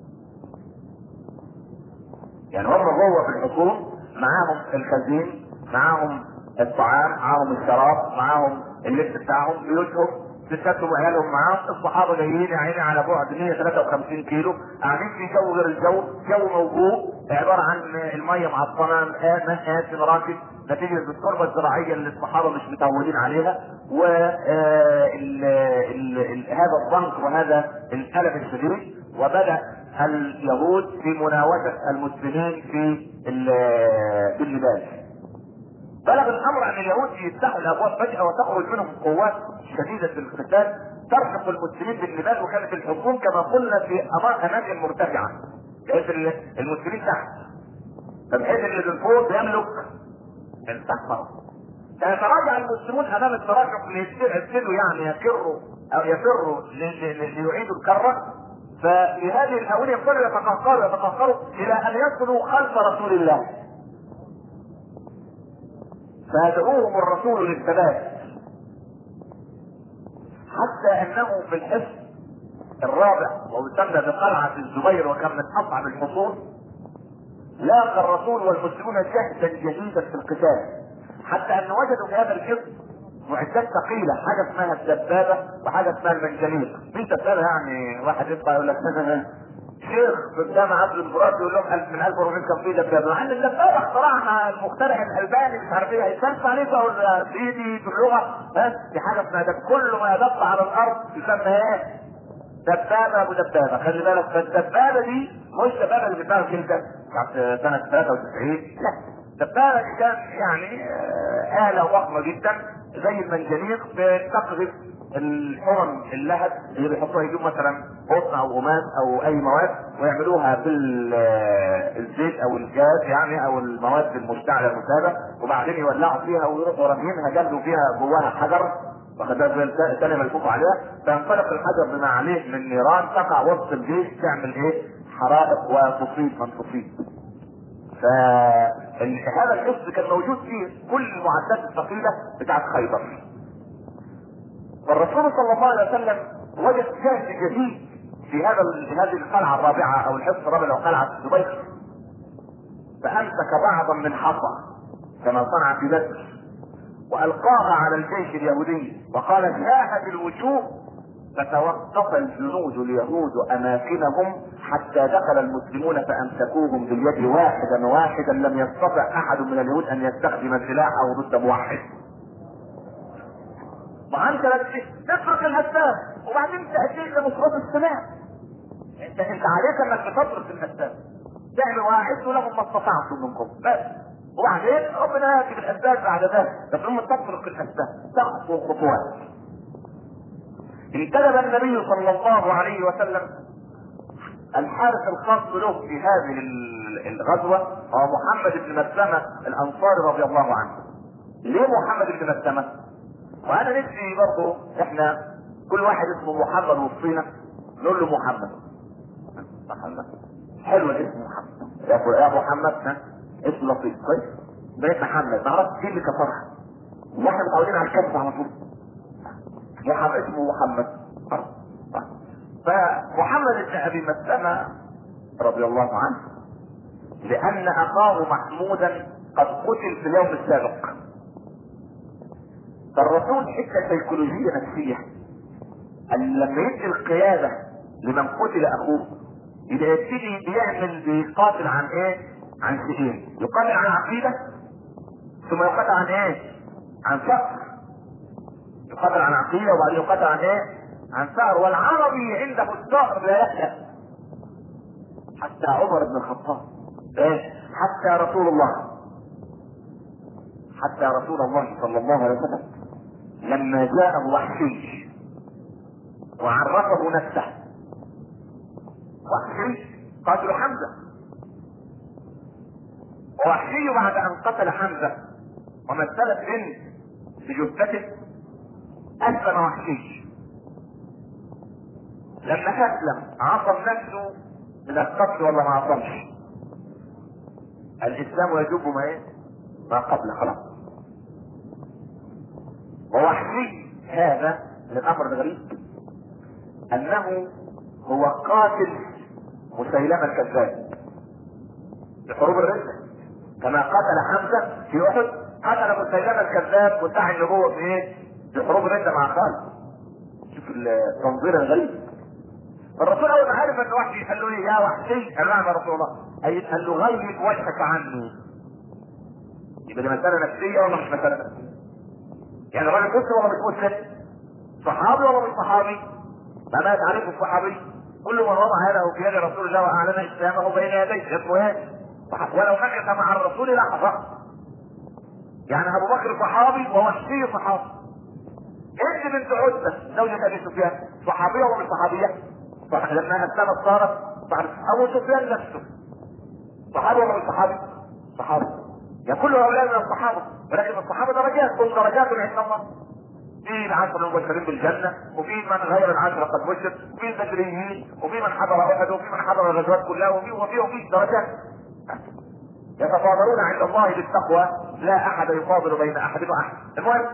يعني هم جوه في الحصون معاهم الخزين معاهم الطعام معاهم الشراب معاهم اللبس بتاعهم بيوتهم ستاتهم وعيالهم معاهم. الصحابه جايين يا عيني على بعد 153 كيلو قاعدين في جو غير الجو جو موجود عباره عن الميه معطنه ماء مراكب نتيجه التربه الزراعيه اللي الصحابه مش متعودين عليها هذا الضنك وهذا الالم الشديد. وبدا اليهود في مناوشة المسلمين في اللباس. بلغ الامر ان اليهود يفتحوا الابواب فجأة وتخرج منهم قوات شديدة القتال ترهق المسلمين باللباس وكانت الحصون كما قلنا في اماكن مرتفعة بحيث المسلمين تحت فبحيث اللي من فوق يملك التحت. سيتراجع المسلمون امام التراجع ليبتدوا يعني يفروا ليعيدوا الكرة. ففي هذه الاونه يبتدوا يتقهقروا الى ان يصلوا خلف رسول الله فيدعوهم الرسول للثبات حتى انه في الحصن الرابع ويسمى بقلعه الزبير وكان من اصعب الحصون لاقى الرسول والمسلمون جهدا جديدا في القتال حتى ان وجدوا في هذا الحصن معدات ثقيله حاجه اسمها الدبابه وحاجه اسمها المنجنيق. في دبابه يعني واحد يطلع يقول لك شيخ قدام عبد الفرات يقول لهم 1000 من 1400 كان في دبابه مع ان الدبابه اخترعها المخترع الالباني مش عارف ايه هيتنفع عليه بقى سيدي في اللغه بس في حاجه اسمها كل ما يدق على الارض يسمى ايه؟ دبابه ابو دبابه. خلي بالك فالدبابه دي مش دبابه اللي بتاعها كده بتاعت سنه 93 لا دبابه كان يعني آلة ضخمه جدا زي المنجنيق بتقذف الحرم اللهب اللي بيحطوها يجيب مثلا قطن او قماش او اي مواد ويعملوها بالزيت او الجاز يعني او المواد المشتعله المساعده وبعدين يولعوا فيها ويروحوا رامينها جنبوا فيها جواها حجر وخدها ثاني ملفوف عليها فينطلق الحجر بما عليه من نيران تقع وسط الجيش تعمل ايه؟ حرائق وتصيب من تصيب. فهذا الحصن كان موجود فيه كل المعدات الثقيله بتاعت خيبر. والرسول صلى الله عليه وسلم وجد جهد جديد في هذه القلعه الرابعه او الحصن الرابع او قلعه الزبير فامسك بعضا من حصى كما صنع في بدر والقاها على الجيش اليهودي وقال شاهد الوجوه فتوقف الجنود اليهود اماكنهم حتى دخل المسلمون فامسكوهم باليد واحدا واحدا، لم يستطع احد من اليهود ان يستخدم سلاحه ضد موحد. ما انت تترك الهداف وبعدين تاتيك لمصرات السلاح. انت عليك انك بتترك الهداف، تعمل واحد لهم ما استطعتم منكم بس، وبعدين ربنا ياتي بالاسباب بعد ذلك. بس لما تترك الاسباب تخطو خطوات. انتدب النبي صلى الله عليه وسلم الحارس الخاص له في هذه الغزوه هو محمد بن مسلمه الانصاري رضي الله عنه. ليه محمد بن مسلمه؟ وانا نفسي برضه احنا كل واحد اسمه محمد وصينا نقول له محمد. حلو الاسم محمد يا محمد، ها اسم لطيف كويس. بقيت محمد ما عرفتش ايه اللي كفرها، واحنا متعودين على الكذب على طول. محمد اسمه محمد. فمحمد بن ابي مسلمه رضي الله عنه لان اخاه محمودا قد قتل في اليوم السابق، فالرسول حته سيكولوجيه نفسيه ان لما يدي القياده لمن قتل اخوه يبقى يبتدي يعمل بيقاتل عن ايه؟ عن شيئين، يقاتل عن عقيده ثم يقاتل عن ايه؟ عن ثأر. يقاتل عن عقيده وبعدين يقاتل عن ايه؟ عن ثأر. والعربي عنده الثأر لا يحيا. حتى عمر بن الخطاب ايه؟ حتى رسول الله صلى الله عليه وسلم لما جاءه وحشي وعرفه نفسه. وحشي قاتل حمزه، ووحشي بعد ان قتل حمزه ومثلت بنت بجثته اسلم وحشي. لما اسلم عصم نفسه من القتل ولا ما عصمش؟ الاسلام يجب ما ايه؟ ما قبل خلاص. ووحشي هذا من الامر الغريب انه هو قاتل مسيلمة الكذاب في حروب الردة، كما قتل حمزة في احد قتل مسيلمة الكذاب وسعى النبوة في ايه؟ في حروب الردة مع خالد. شوف التنظير الغريب. الرسول اول ما عرف ان وحشي قال له ايه؟ يا وحشي. قال نعم يا رسول الله. قال له غيب وجهك عني. يبقى دي مسألة نفسية ولا مش مسألة نفسية؟ يعني الراجل مسلم ولا مش مسلم؟ صحابي ولا مش صحابي؟ ما تعرفه الصحابي؟ كل من وضع يده في يد رسول الله واعلن اسلامه بين يديه اسمه ايه؟ ولو مكث مع الرسول لحظه. يعني ابو بكر صحابي ووحشي صحابي. انت بنت عتبه زوجة ابي سفيان صحابيه ولا مش صحابيه؟ لما اسلمت صارت صحابيه. ابو سفيان نفسه صحابي ولا مش صحابي؟ صحابي. يعني كل هؤلاء من الصحابه، ولكن الصحابه درجات، كل درجات عند الله. في العشرة المبشرين بالجنة، وفي من غير العشرة قد بشر، وفي البدريين، وفي من حضر أحد، وفي من حضر الغزوات كلها، وفي درجات. يتفاضلون عند الله بالتقوى، لا أحد يفاضل بين أحد وأحد. المهم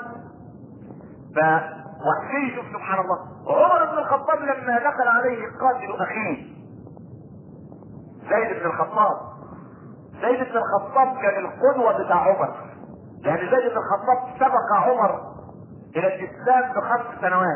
فوحشي شوف سبحان الله. وعمر بن الخطاب لما دخل عليه قاتل أخيه زيد بن الخطاب. زيد بن الخطاب كان القدوة بتاع عمر، يعني زيد بن الخطاب سبق عمر الى الاسلام ب5 سنوات،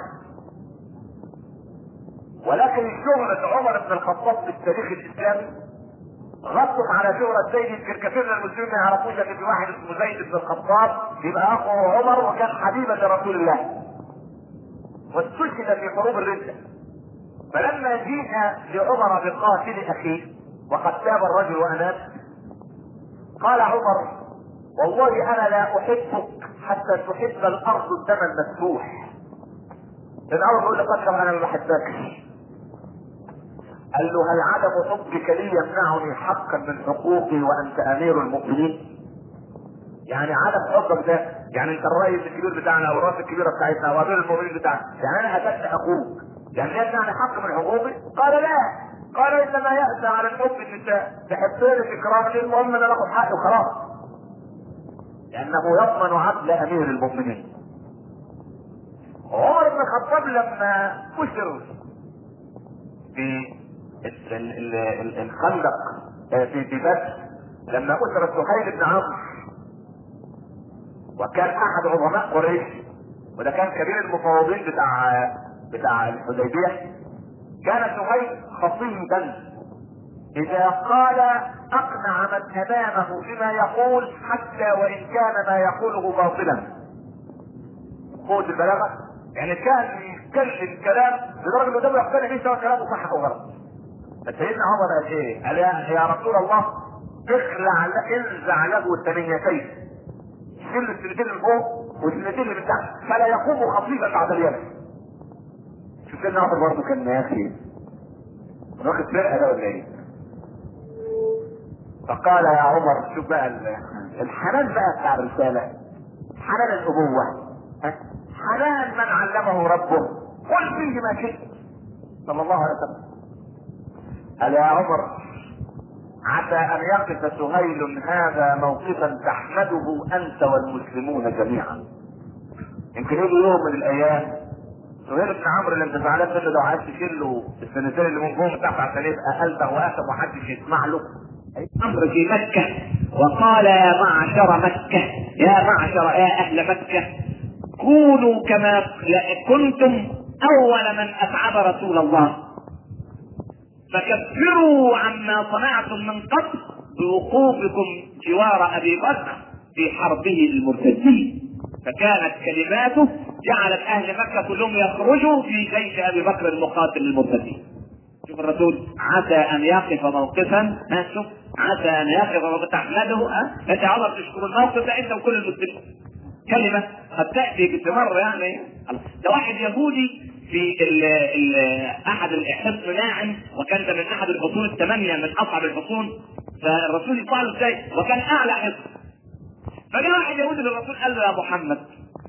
ولكن شهرة عمر بن الخطاب في التاريخ الاسلامي غطت على شهرة زيد. يمكن كثير من المسلمين ما يعرفوش ان في واحد اسمه زيد بن الخطاب يبقى اخو عمر وكان حبيبا لرسول الله واستشهد في حروب الردة. فلما جيء لعمر بقاتل اخيه وقد تاب الرجل واناب قال عمر والله انا لا احبك حتى تحب الارض الدم المسفوح. الاول بيقول لقد انا ما بحبكش. قال له هل عدم حبك لي يمنعني حقا من حقوقي وانت امير المؤمنين؟ يعني عدم حبك ده يعني انت الرئيس الكبير بتاعنا او الراس الكبيره بتاعتنا او امير المؤمنين بتاعنا، يعني انا قتلت اخوك، يعني ده يمنعني حق من حقوقي؟ قال لا. قال انما يأسى على الحب ان انت تحبني تكرهني، المهم ان انا اخد حقي وخلاص، لانه يضمن عدل امير المؤمنين. عمر بن الخطاب لما كسر في الخندق في بدر، لما كسر سهيل بن عمرو وكان احد عظماء قريش، وده كان كبير المفاوضين بتاع الحديبيه كان سهيل خصيبا، اذا قال اقنع من امامه بما يقول حتى وان كان ما يقوله باطلا. قوة البلاغه يعني كان يتكلم كلام لدرجه انه ده يقتنع بيه سواء كلامه صح او غلط. فسيدنا عمر قال ايه؟ قال يا رسول الله انزع له ثنيتين، شيل السنتين اللي فوق والسنتين اللي من تحت فلا يقوم خطيبا بعد اليمن. شوف سيدنا عمر برضه كان يا اخي واخد فرقه ده ولا ايه؟ فقال يا عمر، شوف بقى الحنان بقى بتاع الرساله، حنان الابوه، حنان من علمه ربه، قل فيه ما شئت صلى الله عليه وسلم. قال يا عمر عسى ان يقف سهيل هذا موقفا تحمده انت والمسلمون جميعا. يمكن يجي يوم من الايام سهيل بن عمرو اللي انت زعلان منه لو عايز تشيل له السنتين اللي من فوق تحت عشان يبقى البغ واسف ومحدش يسمع له. امر في مكه وقال يا معشر مكه، يا معشر يا اهل مكه، كونوا كما كنتم اول من اتعب رسول الله، فكفروا عما صنعتم من قبل بوقوفكم جوار ابي بكر في حربه المرتدين. فكانت كلماته جعلت اهل مكه كلهم يخرجوا في جيش ابي بكر المقاتل المرتدين. شوف الرسول عسى ان يقف موقفا، شوف عسى ان يقف موقفا تحمده، انت عمر تشكر الموقف ده انت وكل المسلمين. كلمه قد تاتي بمره يعني. ده واحد يهودي في احد الحصن ناعم، وكان ده من احد الحصون الثمانيه من اصعب الحصون، فالرسول يطلع له ازاي وكان اعلى حصن. فجاء واحد يهودي للرسول قال له يا محمد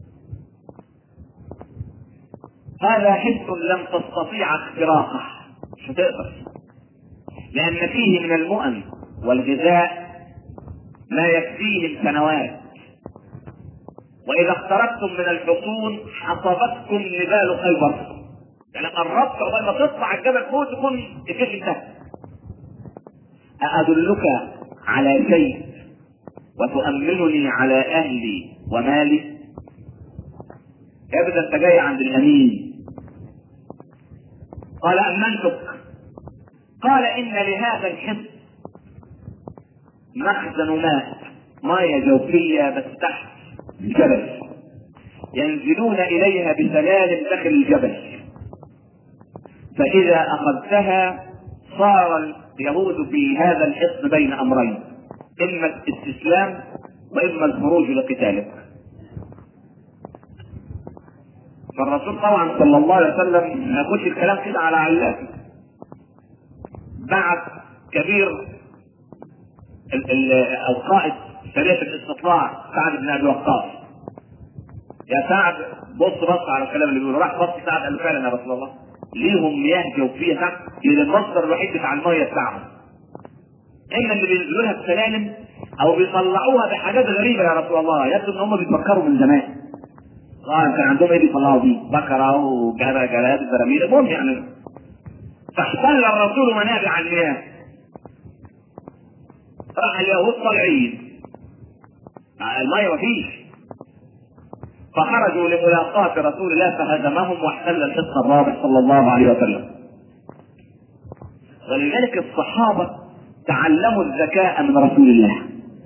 هذا حصن لم تستطيع اختراقه، مش هتقدر، لان فيه من المؤن والغذاء ما يكفيه سنوات، واذا اخترقتم من الحصون حصبتكم نبال خيبر، يعني قربت قبل ما تطلع الجبل فوق تكون الجيش انتهى. أأدلك على شيء وتؤمنني على اهلي ومالي؟ ابدا انت جاي عند الامين. قال امنتك. قال ان لهذا الحصن مخزن ماء جوفيه بس تحت الجبل، ينزلون اليها بسلال داخل الجبل، فاذا اخذتها صار اليهود في هذا الحصن بين امرين، اما الاستسلام واما الخروج لقتالك. فالرسول طبعا صلى الله عليه وسلم ما ياخدش الكلام كده على علات، بعد كبير القائد سرية الاستطلاع سعد بن ابي وقاص، يا سعد بص على الكلام اللي بيقوله. راح بص سعد قال له فعلا يا رسول الله ليهم مياه جوفيه تحت، لان المصدر الوحيد بتاع الميه بتاعهم اما اللي بينزلوا لها بسلالم او بيطلعوها بحاجات غريبه يا رسول الله، يبدو ان هم بيفكروا من زمان. كان عندهم ايه بيطلعوا بيه؟ بكره وجراد براميل، المهم يعني. فاحتل الرسول منابع المياه، راح اليهود طالعين الميه مفيش، فخرجوا لملاقاة رسول الله فهزمهم واحتل الحصن الرابع صلى الله عليه وسلم. ولذلك الصحابة تعلموا الذكاء من رسول الله،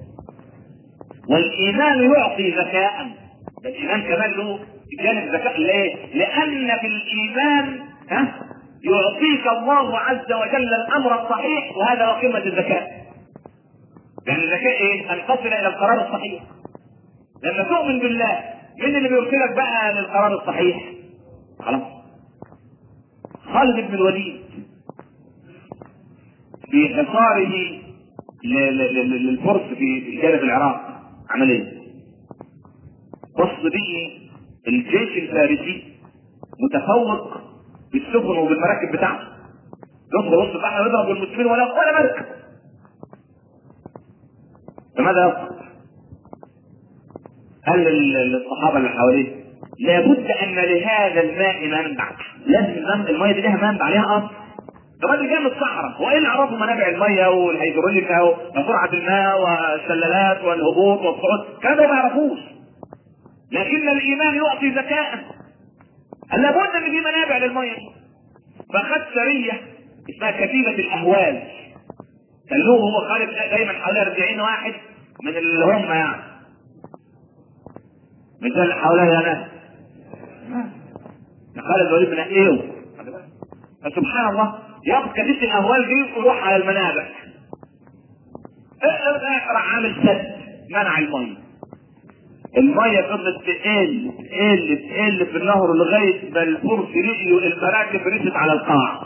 والايمان يعطي ذكاء، الايمان كمان له جانب ذكاء. ليه؟ لان في الايمان يعطيك الله عز وجل الامر الصحيح، وهذا هو قمة الذكاء. يعني الذكاء ايه؟ ان تصل الى القرار الصحيح. لما تؤمن بالله مين اللي بيوصلك بقى للقرار الصحيح؟ خلاص. خالد بن الوليد في حصاره للفرس في جانب العراق عمل ايه؟ بص بيه الجيش الفارسي متفوق بالسفن وبالمراكب بتاعته، يدخل وسط البحر ويضرب المسلمين ولا مركب. فماذا يصنع؟ قال للصحابه اللي حواليه لابد ان لهذا الماء منبع، لازم الميه دي لها منبع، لها اصل. الراجل جاي من الصحراء، هو ايه اللي عرفوا منابع الميه والهيدروليكا وسرعه الماء والشلالات والهبوط والصعود؟ كانوا ما يعرفوش. لكن الايمان يعطي ذكاء، قال لابد ان في منابع للميه. فخد سريه اسمها كتيبه الاهوال، خلوه هو خالد دايما حوالي 40 واحد من اللي هم يعني مش اللي حواليه انا خالد الوليد من ايه. فسبحان الله ياخد كتيبه الاهوال دي ويروح على المنابع، راح عامل سد منع الميه. الميه فضلت تقل في النهر لغايه ما الفرس لقيوا المراكب رست على القاع.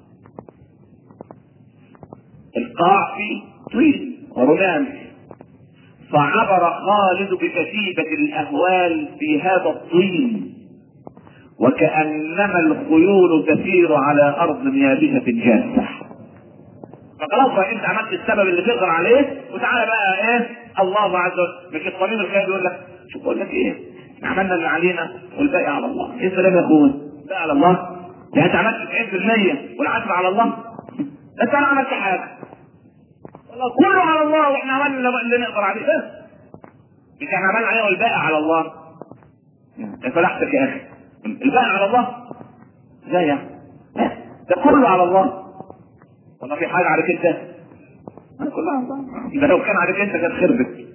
القاع فيه طين ورمام، فعبر خالد بكتيبة الأهوال في هذا الطين وكأنما الخيول تسير على أرض يابسة جافة. فخلاص بقى انت عملت السبب اللي تقدر عليه، وتعالى بقى ايه الله عز وجل. مش الطبيب الخير يقول لك شوف اقول لك ايه، احنا عملنا اللي علينا والباقي على الله. ايه السلام يا اخويا؟ الباقي على الله؟ يعني انت عملت 90% والعشرة على الله؟ انت انا عملت حاجه والله كله على الله، واحنا عملنا اللي نقدر عليه بس. مش احنا عملنا عليه والباقي على الله. انت فلحتك يا اخي، الباقي على الله ازاي يعني؟ ده كله على الله. والله في حاجه عليك انت؟ كلها على الله. ده لو كان عليك انت كانت خربت.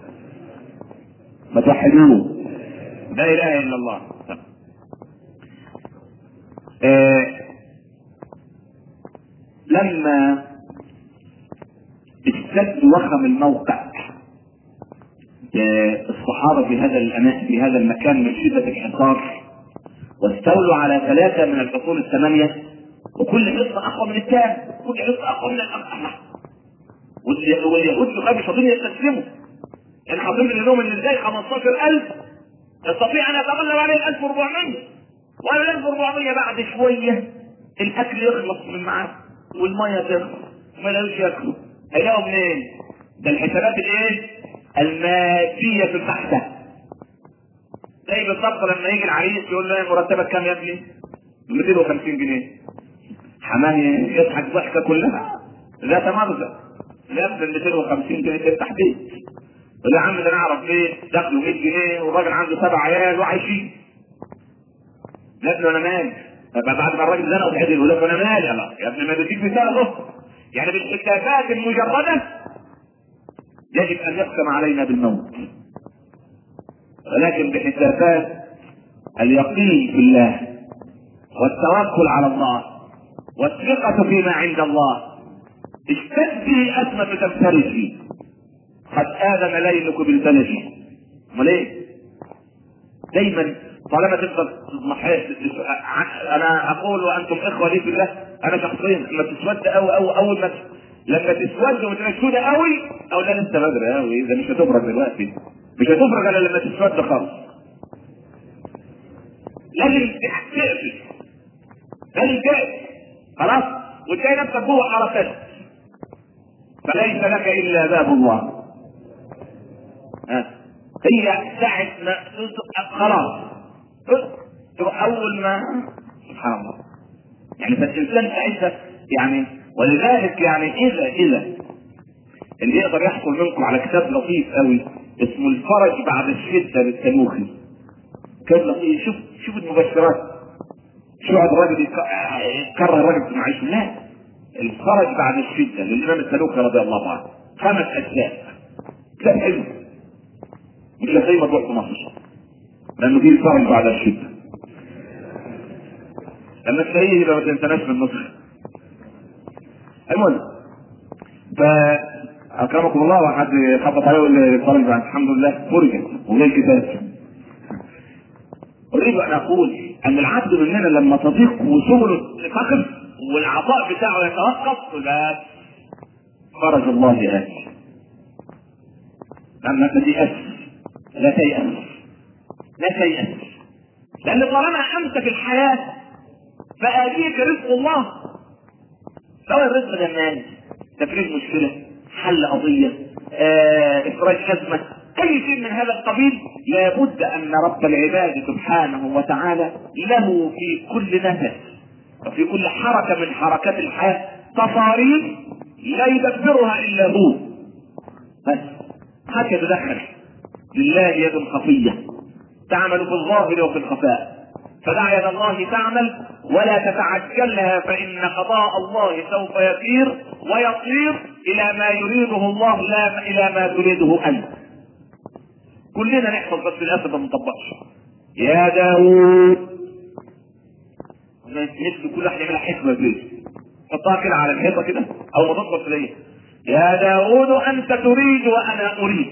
ما توحدوه، لا اله الا الله. لما اشتد وخم الموقع الصحابه في هذا المكان من شده الحصار، واستولوا على 3 من الفصول 8، وكل حصه اقوى من الثاني، كل حصه اقوى من الاخر، واليهود مش راضيين يستسلموا. يعني حاطين لهم ان ازاي 15,000 يستطيع ان يتغلب عليه 1400، ولا 1400 بعد شويه الاكل يخلص من معاه والميه تخلص وما يلاقوش ياكلوا. هيلاقوا منين؟ ده الحسابات الايه؟ الماديه في البحثه. زي بالظبط لما يجي العريس يقول له مرتبك كام يا ابني؟ 250 جنيه. حماه يضحك ضحكه كلها ذات مغزى. لا 250 جنيه تفتح بيت. يا عم ده نعرف ليه دخله 100 جنيه والراجل عنده 7 عيال وعايشين. لا له انا مالي. بعد ما الراجل زنق وحد يقول لك انا مالي. يا ابني ما بديك مثال اهو. يعني بالحسابات المجرده يجب ان يقسم علينا بالموت، ولكن بحسابات اليقين في الله والتوكل على الله والثقة فيما عند الله. اشتدي أسمة تفترسي قد آذن ليلك بالبلد. امال ايه؟ دايما طالما تفضل انا اقول وانتم اخوه لي في الله، انا شخصيا لما تسود اول ما لما تسود وتنشود قوي او لا لسه بدري قوي، اذا مش هتفرج دلوقتي، مش هتفرج الا لما تسود خالص. لازم تقفل، لازم تقفل خلاص وتلاقي نفسك جوه عرفات، فليس لك الا باب الله. هي ساعة ما خلاص اول ما سبحان الله يعني فالانسان ساعتها يعني. ولذلك يعني اذا اللي يقدر يحصل منكم على كتاب لطيف قوي اسمه الفرج بعد الشدة للتنوخي. كتاب لطيف. شوف المبشرات، شو هذا الراجل يكرر الراجل في معيشه. لا، الفرج بعد الشدة للامام التنوخي رضي الله عنه 5 أجزاء. كتاب حلو مش زي ما تروح في مصر، لانه فيه الفرج بعد الشدة. لما تلاقيه يبقى ما تنسناش من مصر. المهم فاكرمكم الله، وحد خبط عليه الفرج بعد الحمد لله فرجت وجاي الكتاب. اريد ان اقول ان العبد مننا لما تضيق وسبله تقف والعطاء بتاعه يتوقف بس فرج الله ياتي. لما تيأس لا تيأس، لا تيأس، لان طالما انت في الحياه فآتيك رزق الله. سواء الرزق ده مال، تفريج مشكله، حل قضيه، افراج ازمه، اي شيء من هذا القبيل، لابد ان رب العباد سبحانه وتعالى له في كل نفس وفي كل حركه من حركات الحياه تصاريف لا يدبرها الا هو بس. حتى يتدخل لله يد خفيه تعمل في الظاهر وفي الخفاء، فدع يد الله تعمل ولا تتعجلها، فإن قضاء الله سوف يسير ويصير إلى ما يريده الله لا إلى ما تريده أنت. كلنا نحفظ بس للأسف ما نطبقش. يا داوود، نفسي كل واحد يعمل حكمة فيه، حطها كده على الحيطة كده أو ما تضغط ليه. يا داوود أنت تريد وأنا أريد،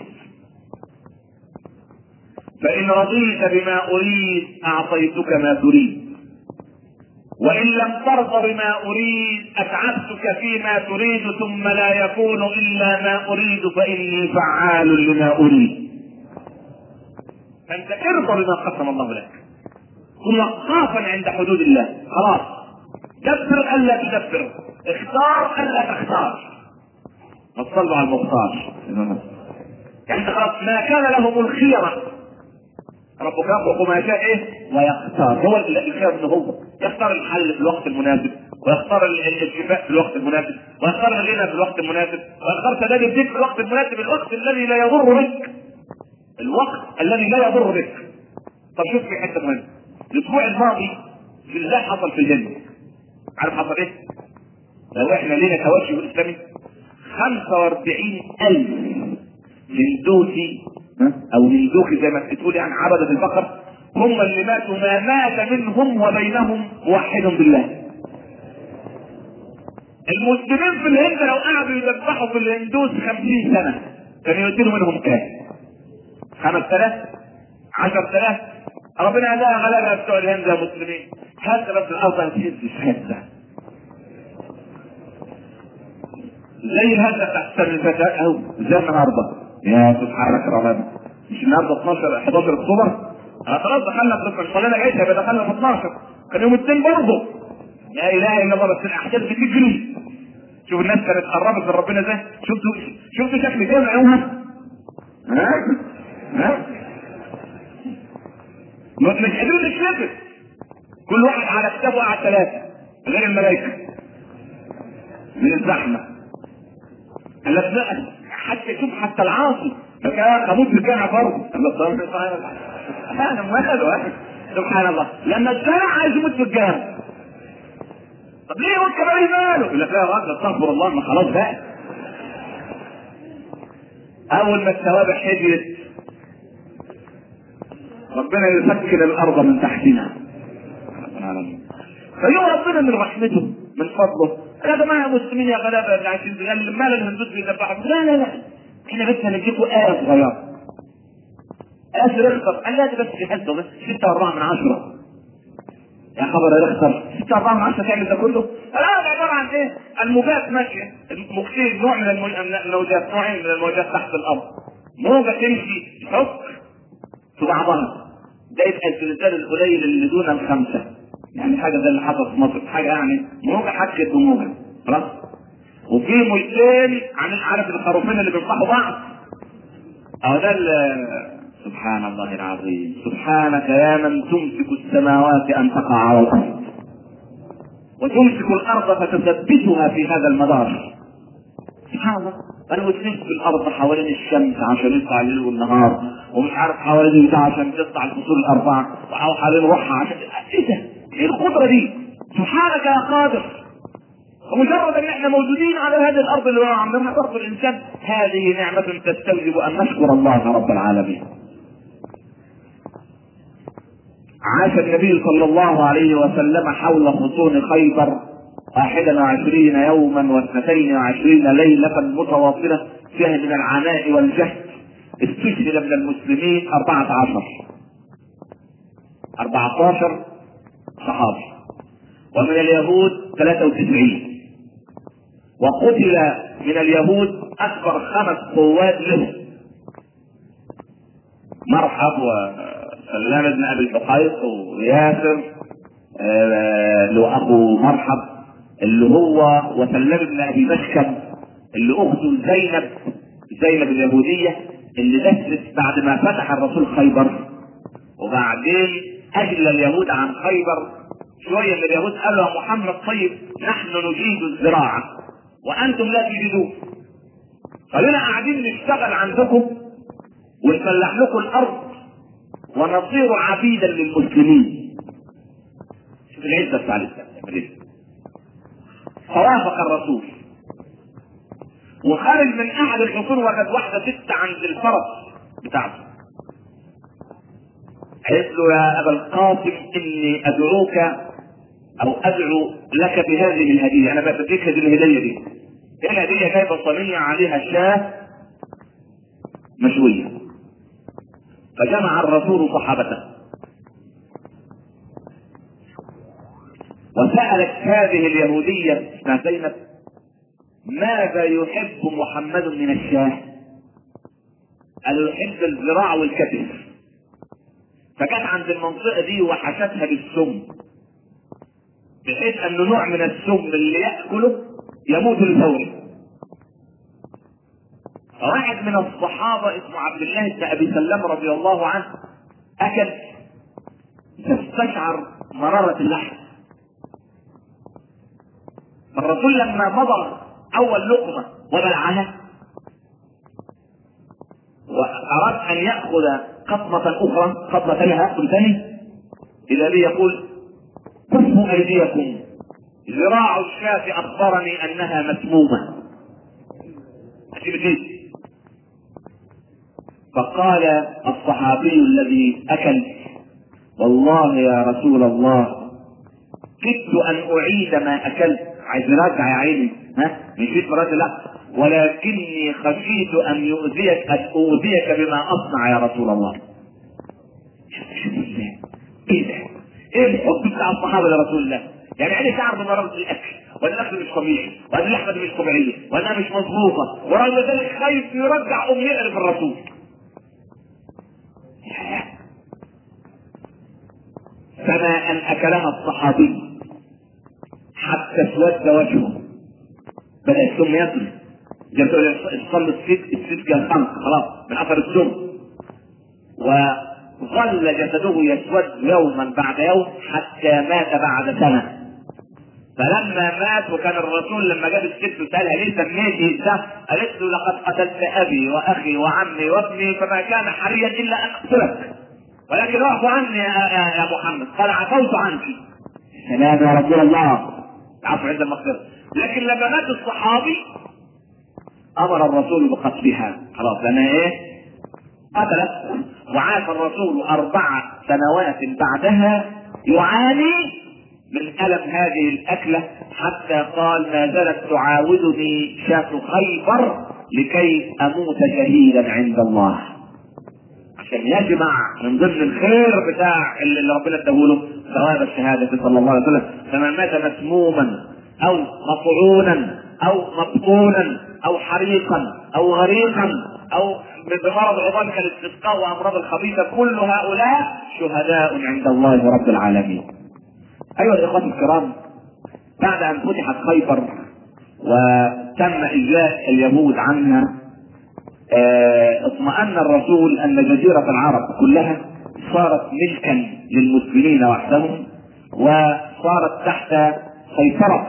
فإن رضيت بما أريد أعطيتك ما تريد، وإن لم ترضى بما أريد أتعبتك فيما تريد، ثم لا يكون إلا ما أريد فإني فعال لما أريد. فأنت ارضى بما قسم الله لك، كن وقافا عند حدود الله. خلاص، دبر ألا تدبر، اختار ألا تختار، وصلوا على المختار. يعني خلاص ما كان لهم الخيرة، ربك يخلق ما يشاء ويختار. هو الخير انه هو يختار الحل في الوقت المناسب، ويختار الشفاء في الوقت المناسب، ويختار الغنى في الوقت المناسب، ويختار سداد الدين في الوقت المناسب، الوقت الذي لا يضر بك، الوقت الذي لا يضر بك. طب شوف في حته مهمه، الاسبوع الماضي في الله حصل في الجنه، عارف حصل ايه؟ لو احنا لينا توجه اسلامي 45,000 هندوسي او هندوكي زي ما بتقول، يعني عبدة البقر، هم اللي ماتوا، ما مات منهم وبينهم موحد بالله. المسلمين في الهند لو قعدوا يذبحوا في الهندوس 50 سنة كانوا يديروا منهم كام؟ 5,000 10,000. ربنا قالها غلبها بتوع الهند يا مسلمين، هذا بس الارض هتهز هزة زي هذا تحت الفتاة اهو زي النهارده. يا سبحانك ربنا، مش النهارده 11 اكتوبر، خلاص دخلنا في الصلاه العيد، هيبقى دخلنا في 12، كان يوم الاثنين برضه. لا اله الا الله، بس الاحداث بتجري. شوف الناس كانت قربت من ربنا ازاي، شفتوا شكل جامع يومها؟ ها مش قادرين نتنفس، كل واحد على كتابه قاعد 3 غير الملائكه من الزحمه. حتى شوف حتى العاصي فكان خمود في الجامع برضه. انا ماله سبحان الله، لما الشارع عايز يموت في الجامع، طب ليه يموت كمان ماله؟ يقول لك لا يا راجل استغفر الله، ما خلاص بقى. اول ما التوابع حجرت ربنا يسكن الارض من تحتنا، فيوم ربنا من رحمته من فضله. يا جماعه مسلمين يا غلابه اللي عايشين مال الهندوس بيذبحوا، لا احنا بس هنديكم آية صغيرة، آية رخصر. قال لا ده بس في حته بس 6.4 يا خبر يا رخصر، 6.4 تعمل ده كله؟ لا ده عباره عن ايه؟ الموجات ماشيه، الموجتين نوع من الموجات، نوعين من الموجات تحت الارض، موجه تمشي تحك في بعضها، ده يبقى الزلزال القليل اللي دون ال5، يعني حاجه زي اللي حصل في مصر، حاجه يعني موجه حكت بموجه خلاص. وفي موجتين عارف الخروفين اللي بينصحوا بعض، اهو ده سبحان الله العظيم. سبحانك يا من تمسك السماوات ان تقع على الارض وتمسك الارض فتثبتها في هذا المدار. سبحان الله، انا وتلف في الارض حوالين الشمس عشان يطلع الليل والنهار، ومش عارف حوالين البتاع عشان تطلع الفصول الاربعه، او حوالين روحها عشان ايه ده؟ ايه القدره دي؟ سبحانك يا قادر. ومجرد ان احنا موجودين على هذه الارض اللي عملها برضه الانسان، هذه نعمه تستوجب ان نشكر الله رب العالمين. عاش النبي صلى الله عليه وسلم حول خصون خيبر 21 يوما و22 ليلة متواصلة فيها من العناء والجهد. استشهد من المسلمين 14 صحابي، ومن اليهود 93، وقتل من اليهود اكبر 5 قوات له، مرحب وسلام بن ابي الحقيق وياسر اللي هو اخو مرحب اللي هو وسلام بن ابي مشكم اللي اخته زينب اليهوديه اللي دست بعد ما فتح الرسول خيبر، وبعدين اجل اليهود عن خيبر شويه من اليهود قالوا يا محمد طيب نحن نجيد الزراعه وانتم لا تجيدون، خلينا قاعدين نشتغل عندكم ونفلح لكم الارض ونصير عبيدا للمسلمين. العزه بتاع الاسلام. فوافق الرسول وخرج من احد الحصون، وجد واحده ست عند الفرس بتاعته. قالت له يا ابا القاسم اني ادعوك او ادعو لك بهذه الهديه، انا بديك هذه الهديه دي. الهديه جايبه صينيه عليها شاة مشويه. فجمع الرسول صحابته وسألت هذه اليهودية اسمها زينب ماذا يحب محمد من الشاه؟ قالوا يحب الذراع والكتف. فجت عند المنطقة دي وحشتها بالسم، بحيث أنه نوع من السم اللي يأكله يموت الفوري. فواحد من الصحابة اسمه عبد الله بن أبي سلام رضي الله عنه أكل تستشعر مرارة اللحم. الرسول لما مضى أول لقمة وبلعها وأراد أن يأخذ قطمة أخرى، قطمة ثانية يأكل ثاني، إذا بي يقول كفوا أيديكم ذراع الشاة أخبرني أنها مسمومة. فقال الصحابي الذي أكل والله يا رسول الله كدت أن أعيد ما أكلت. عايز يرجع يا عيني، مشيت مرات لا، ولكني خشيت أن أؤذيك بما أصنع يا رسول الله. إيه ده؟ إيه الحب بتاع الصحابة لرسول الله؟ يعني عيني تعرف مرارة الأكل، والأكل مش طبيعي، وأن اللحمة مش طبيعية، وأنها مش مظبوطة، ورغم ذلك خايف يرجع يعرف الرسول. فما أن أكلها الصحابي حتى اسود وجهه، بدأ السم يطلع يصل السد كالخمس خلاص من أثر السم، وظل جسده يسود يوما بعد يوم حتى مات بعد سنة. فلما مات وكان الرسول لما جاب الست وسألها ليه سميتي ده؟ قالت له لقد قتلت أبي وأخي وعمي وابني فما كان حريا إلا أن أقتلك، ولكن اعفو عني يا محمد. قال عفوت عنك. سلام يا رسول الله، عفو عند المغفرة. لكن لما مات الصحابي امر الرسول بقتلها، خلاص لان ايه قتلت. وعاش الرسول 4 سنوات بعدها يعاني من ألم هذه الأكلة، حتى قال ما زالت تعاودني شاة خيبر لكي أموت شهيدا عند الله، عشان يجمع من ضمن الخير بتاع اللي ربنا اداهوله ثواب الشهادة صلى الله عليه وسلم. فمن مات مسموما أو مطعونا أو مبطونا أو حريقا أو غريقا أو بمرض عظام كالاستسقاء وأمراض الخبيثة، كل هؤلاء شهداء عند الله رب العالمين. أيها الإخوة الكرام، بعد أن فتحت خيبر وتم إجلاء اليهود عنها، اطمأن الرسول أن جزيرة العرب كلها صارت ملكا للمسلمين وحدهم، وصارت تحت سيطرة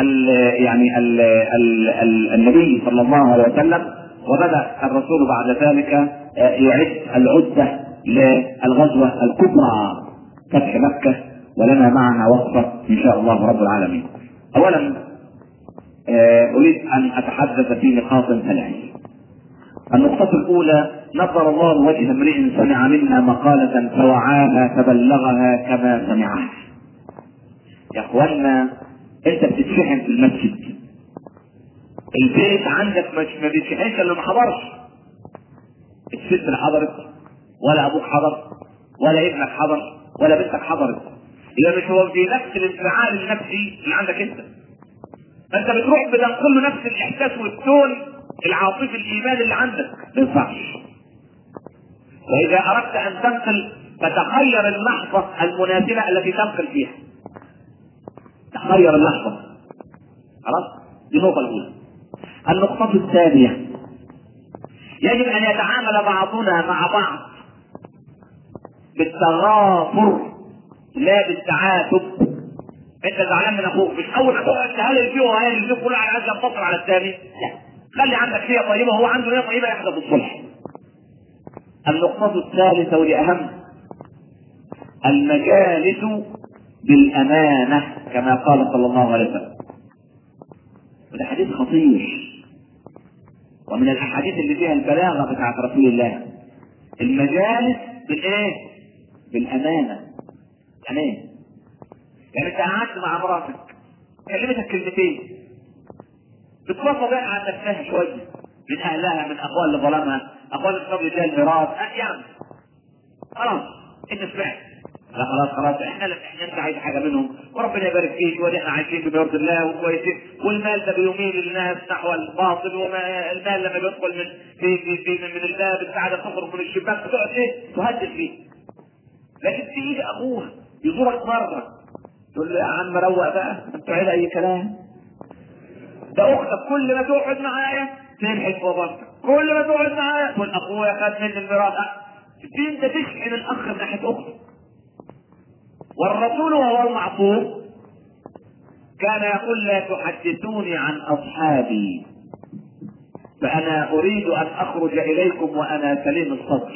النبي صلى الله عليه وسلم. وبدأ الرسول بعد ذلك يعد العدة للغزوة الكبرى فتح مكة، ولنا معها وقفة إن شاء الله رب العالمين. أولا أريد أن أتحدث في نقاط 3. النقطة الأولى: نظر الله وجه امرئ سمع منا مقالة فوعاها فبلغها كما سمعها. يا اخوانا، انت بتتشحن في المسجد، البيت عندك ما بيتشحنش الا ما حضرش. الست اللي حضرت، ولا ابوك حضر، ولا ابنك حضر، ولا بنتك حضرت، يبقى مش هو في نفس الانفعال النفسي اللي عندك انت. فانت بتروح بتنقل له نفس الاحساس والتون العاطفي الايماني اللي عندك، ما ينفعش. واذا اردت ان تنقل فتخير اللحظه المناسبه التي تنقل فيها، تخير اللحظه. خلاص، دي النقطه الاولى. النقطه الثانيه: يجب ان يتعامل بعضنا مع بعض بالتغافر لا بالتعاتب. انت زعلان من اخوك، مش اول اخوك تهلل فيه وهيهلل فيه كله على عايز ينتصر على الثاني، لا، خلي عندك نية طيبة وهو عنده نية طيبة يحدث الصلح. النقطة الثالثة والأهم: المجالس بالامانه كما قال صلى الله عليه وسلم. وده حديث خطير، ومن الاحاديث اللي فيها البلاغه بتاعت رسول الله. المجالس بالايه؟ بالامانه. امان. يعني انت قعدت مع مراتك كلمتك كلمتين بتفضل بقى عن نفسها شويه، من اهلها، من اخوان اللي ظلمها، اخوان الفضل الله الميراث، يعني خلاص انت سمعت، لا خلاص احنا انت عايز حاجه منهم وربنا يبارك فيك واحنا عايشين بمرض الله وكويسين، والمال ده بيميل الناس نحو الباطل، وما المال لما بيدخل من الباب السعاده تخرج من الشباك بتقعد ايه؟ تهدد فيه. لكن تيجي اخوها يزورك مره تقول له يا عم روق بقى انت عيل اي كلام، ده اختك كل ما تقعد معايا تنحت في بطنك، كل ما تقعد معايا تقول اخويا خد مني الميراث. انت تشحن الاخ من ناحيه اخته. والرسول وهو المعصوم كان يقول لا تحدثوني عن اصحابي فانا اريد ان اخرج اليكم وانا سليم الصدر.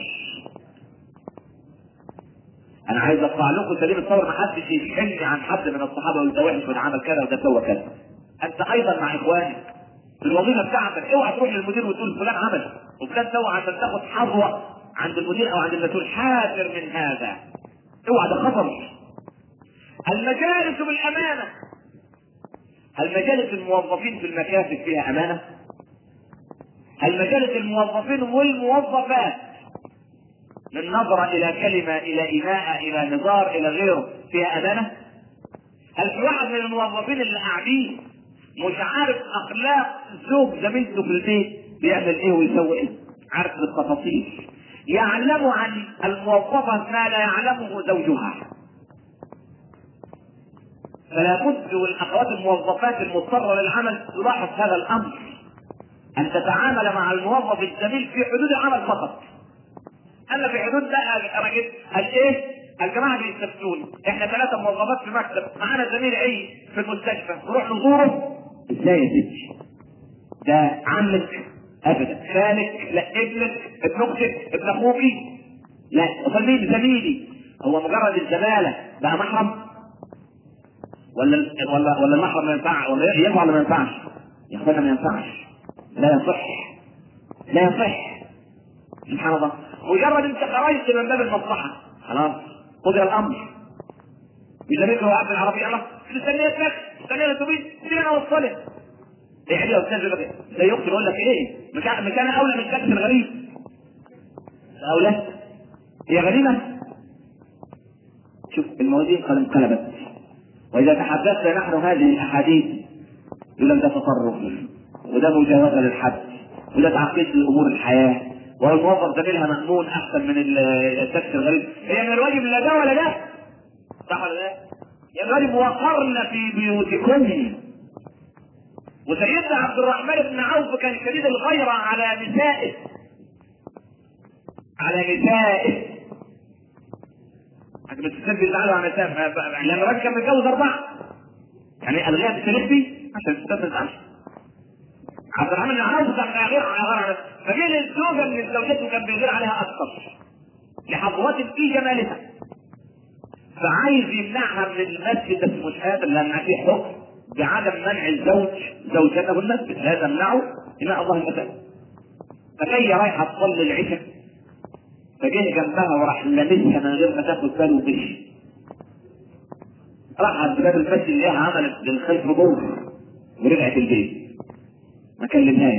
انا عايز اطلع لكم سليم الصدر، ما حدش يشحنني عن حد من الصحابه وده وحش وده عمل كذا وده سوى كذا. انت ايضا مع اخوانك في الوظيفه بتاعتك اوعى تروح للمدير وتقول فلان عمل وفلان سوى عشان تاخد حظوه عند المدير او عند المسؤول. حاذر من هذا، اوعى، ده خطر. المجالس بالامانه. هل مجالس الموظفين في المكاتب فيها امانه؟ هل مجالس الموظفين والموظفات من نظره الى كلمه الى إماءة الى نظار الى غيره فيها امانه؟ هل في واحد من الموظفين اللي قاعدين مش عارف اخلاق زوج زميلته في البيت بيعمل ايه ويسوي ايه؟ عارف بالتفاصيل، يعلم عن الموظفه ما لا يعلمه زوجها. فلا بد والاخوات الموظفات المضطره للعمل تلاحظ هذا الامر، ان تتعامل مع الموظف الزميل في حدود العمل فقط. اما في حدود بقى راجل الايه؟ الجماعه بيستفتون احنا 3 موظفات في مكتب، معانا زميل عيد في المستشفى، نروح نزوره. ازاي يا ستي؟ ده عمك؟ ابدا. خالك؟ لا. ابنك؟ ابن اختك؟ ابن اخوك؟ لا. وصل زميلي هو مجرد الزماله بقى محرم؟ ولا المحرم ما ينفع ولا ينفع ولا ما ينفعش؟ يا اخوانا ما ينفعش، لا يصح، لا يصح. سبحان الله. مجرد انت خرجت من باب المصلحه خلاص قدر الامر. يجريك هو عبد العربي الله مستنيه لك مستنيه الاتوبيس فين اوصلك؟ يعني يا استاذ زي اختي يقول لك ايه؟ مش انا اولى من الشخص الغريب. اولى هي غريبه. شوف الموازين قد انقلبت، واذا تحدثنا نحن هذه الاحاديث يقول لك ده تطرف وده مجاوزه للحد وده تعقيد لامور الحياه والموظف زميلها مأمون احسن من الشخص الغريب. هي من الواجب لا ده ولا ده، صح ولا لا؟ هي من الواجب وقرن في بيوتكن. وسيدنا عبد الرحمن بن عوف كان شديد الغيره على نسائه، حتى بتستنى بيزعلوا على نسائه. لما الراجل كان متجوز 4 يعني الغيها بتشارك فيه عشان تستنى تزعلش. عبد الرحمن بن عوف كان غير على فجيل الزوجه من زوجته كان بيغير عليها اكثر لحظوات في جمالها، فعايز يمنعها من المسجد بس مش قادر لان في حكم بعدم منع الزوج زوجته من المسجد، لا تمنعه إماء الله المسجد. فجايه رايحه تصلي العشاء فجاه جنبها وراح لابسها من غير ما تاخد باله ومشي. راحت باب المسجد اللي عملت للخلف دور ورجعت البيت ما كلمهاش.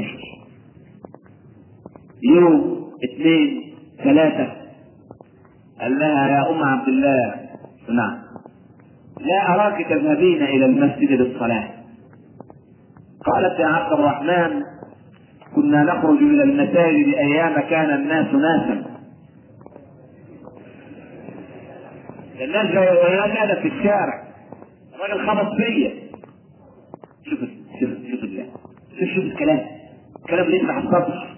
يوم 2 3 قال لها يا ام عبد الله نعم لا اراك تذهبين الى المسجد للصلاه. قالت يا عبد الرحمن كنا نخرج الى المساجد ايام كان الناس ناسا. الناس جايه في الشارع الراجل خبط فيا. شوف الله، شوف الكلام اللي يفتح الصدر.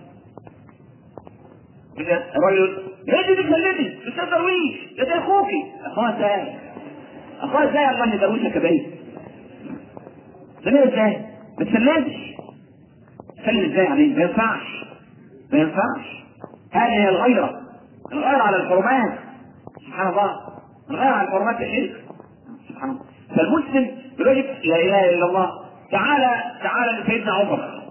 الراجل هدي بتكلمني استاذ درويش ده اخوكي. اخوها ازاي الله يدروشك يا بيه؟ سلم ازاي؟ ما تسلمش. سلم ازاي عليه؟ ما ينفعش. هذه هي الغيره على الحرمات. سبحان الله، الغيره على الحرمات يا شيخ. سبحان الله. فالمسلم يجب لا اله الا الله. تعالى لسيدنا عمر.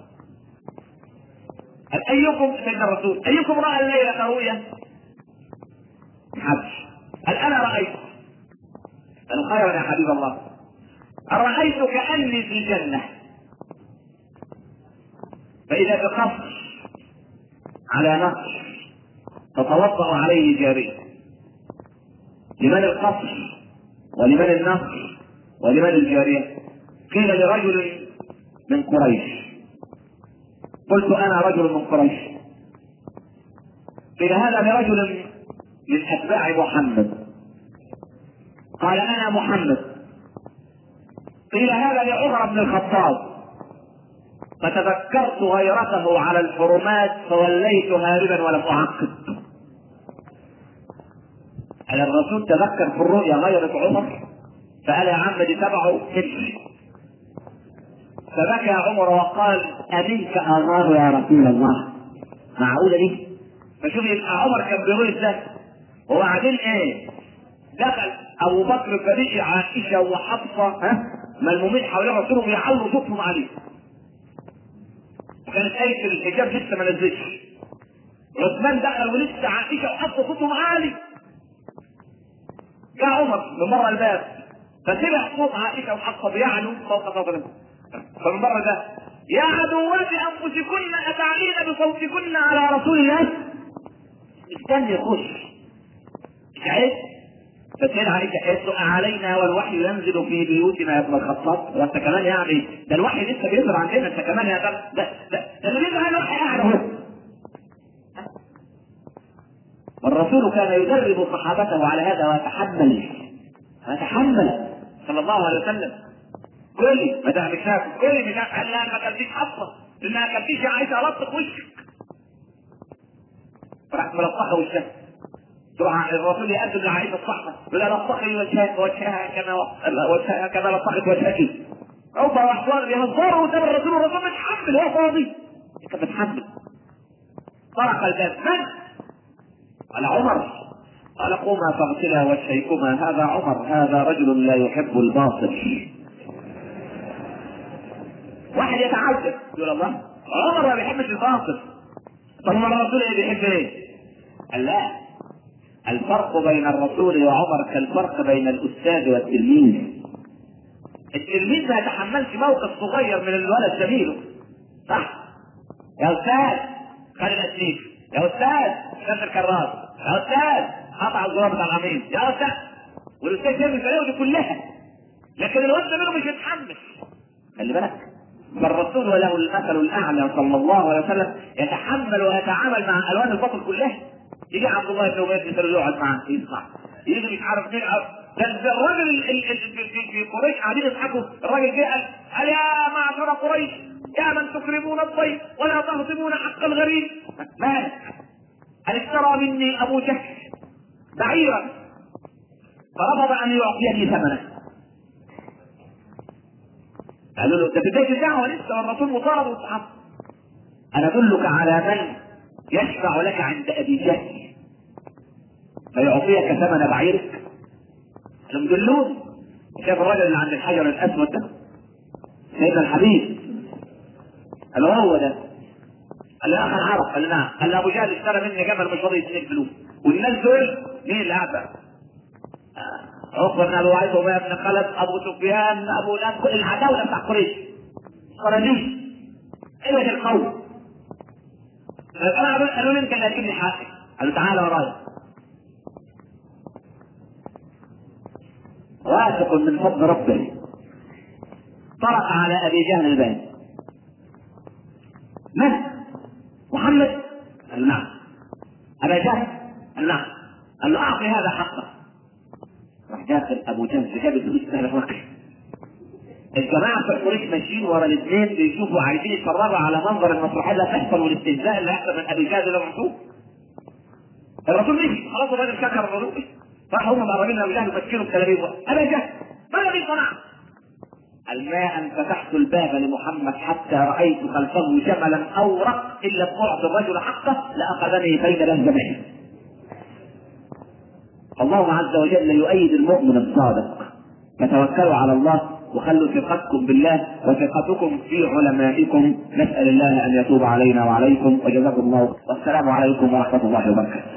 ايكم سيدنا الرسول ايكم راى الليله رؤيا؟ محدش. انا رايت الخير يا حبيب الله. رايت كاني في الجنه، فاذا بقصر على نقش تتوضا عليه جاريه. لمن القصر ولمن النقش ولمن الجاريه؟ قيل لرجل من قريش. قلت انا رجل من قريش. قيل هذا لرجل من اتباع محمد. قال انا محمد. قيل هذا لعمر بن الخطاب. فتذكرت غيرته على الحرمات فوليت هاربا ولم اعقب. على الرسول تذكر في الرؤيا غيرة عمر فقال يا عم دي تبعه امشي. فبكى عمر وقال أمنك أغار يا رسول الله. معقولة دي؟ فشوف يبقى عمر كان بيقول ازاي. وبعدين ايه؟ دخل ابو بكر فريق عائشه وحفصه ملمومين حوالين الرسول وبيعلوا صوتهم عليه. وكانت آية الحجاب لسه ما نزلتش. عثمان دخل ولسه عائشه وحفصه صوتهم عالي. جاء عمر من بره الباب فسمع صوت عائشه وحفصه بيعلوا فوق صدره. فمن بره ده يا عدوات انفسكن اتعلين بصوتكن على رسول الله. استني يخش مش عايز. فسيدنا عائشه قالت له علينا والوحي ينزل في بيوتنا يا ابن الخطاب. وانت كمان يعني ده الوحي لسه بيظهر عندنا انت كمان يا ده اللي بيظهر الوحي قاعد اهو. والرسول كان يدرب صحابته على هذا ويتحمل صلى الله عليه وسلم. كلي ما تعملش كلي قال لا ما كلتيش حفصه لانها كلتيش يا عائشه لطخ وشك. راحت ملطخه وشها. تروح الرسول يقدم لعائشه الصحبه يقول لها لطخي وجهها كما لطخت وجهك. اوفى واحوال بيهزروا قدام الرسول والرسول متحمل هو فاضي. كان متحمل. طرق الباب من؟ قال عمر. قال قوما فاغسلا وجهيكما هذا عمر هذا رجل لا يحب الباطل. واحد يتعجب يقول الله عمر ما بيحبش الباطل. طب ما الرسول بيحب ايه؟ قال لا الفرق بين الرسول وعمر كالفرق بين الاستاذ والتلميذ. التلميذ ما يتحملش موقف صغير من الولد زميله صح؟ يا استاذ خد الاسنيف، يا استاذ شد الكراس، يا استاذ قطع الزرار بتاع العميل، يا استاذ والاستاذ يعمل البلاوي دي كلها. لكن الولد زميله مش يتحمل. خلي بالك فالرسول وله المثل الاعلى صلى الله عليه وسلم يتحمل ويتعامل مع الوان الباطل كلها. يجي عبد الله بن ابي بن يقعد معاه يسمع، يجي مش عارف مين ده الراجل في قريش قاعدين يضحكوا. الراجل جه قال يا معشر قريش يا من تكرمون الضيف ولا تهضمون حق الغريب مالك؟ قال اشترى مني ابو جهل بعيرا فرفض ان يعطيني ثمنه. قالوا له ده بدايه الدعوه لسه والرسول مطارد والصحابه. انا ادلك على من يشفع لك عند ابي جهل فيعطيك ثمن بعيرك. لم يدلون. شاف الرجل اللي عند الحجر الاسود ده سيدنا الحبيب قال له هو ده. قال له اخي عرف. قال له نعم. قال له ابو جهل اشترى مني جمل مش راضي يديني فلوس. والناس دول مين اللي قاعد بقى؟ عقبه بن ابي وعيد وابي بن خلف ابو سفيان ابو ناس العداوله بتاع قريش قرنيش قوه القوم. قالوا لي انت اللي هتجيب لي حقي. قالوا تعالى ورايا. واثق من فضل ربه طرق على ابي جهل الباب. من؟ محمد؟ قال نعم. ابا جهل؟ قال نعم. قال له اعطي هذا حقه. راح داخل ابو جهل جاب الفلوس سهل الرقم. الجماعه في قريش ماشيين ورا الاثنين بيشوفوا عايزين يتفرجوا على منظر المسرحيه اللي هتحصل والاستهزاء اللي هيحصل من ابي جهل اللي محسوب. الرسول مشي خلاص الراجل شكر الرسول. راح هم مقربين ابو جهل ومسكينه بتلاميذ. ابا جهل ما الذي صنع؟ قال ما ان فتحت الباب لمحمد حتى رايت خلفه جملا اورق الا بعد الرجل حقه لاخذني بين لهجمين. الله عز وجل يؤيد المؤمن الصادق فتوكلوا على الله وخلوا ثقتكم بالله وثقتكم في علمائكم. نسأل الله أن يتوب علينا وعليكم، وجزاكم الله، والسلام عليكم ورحمة الله وبركاته.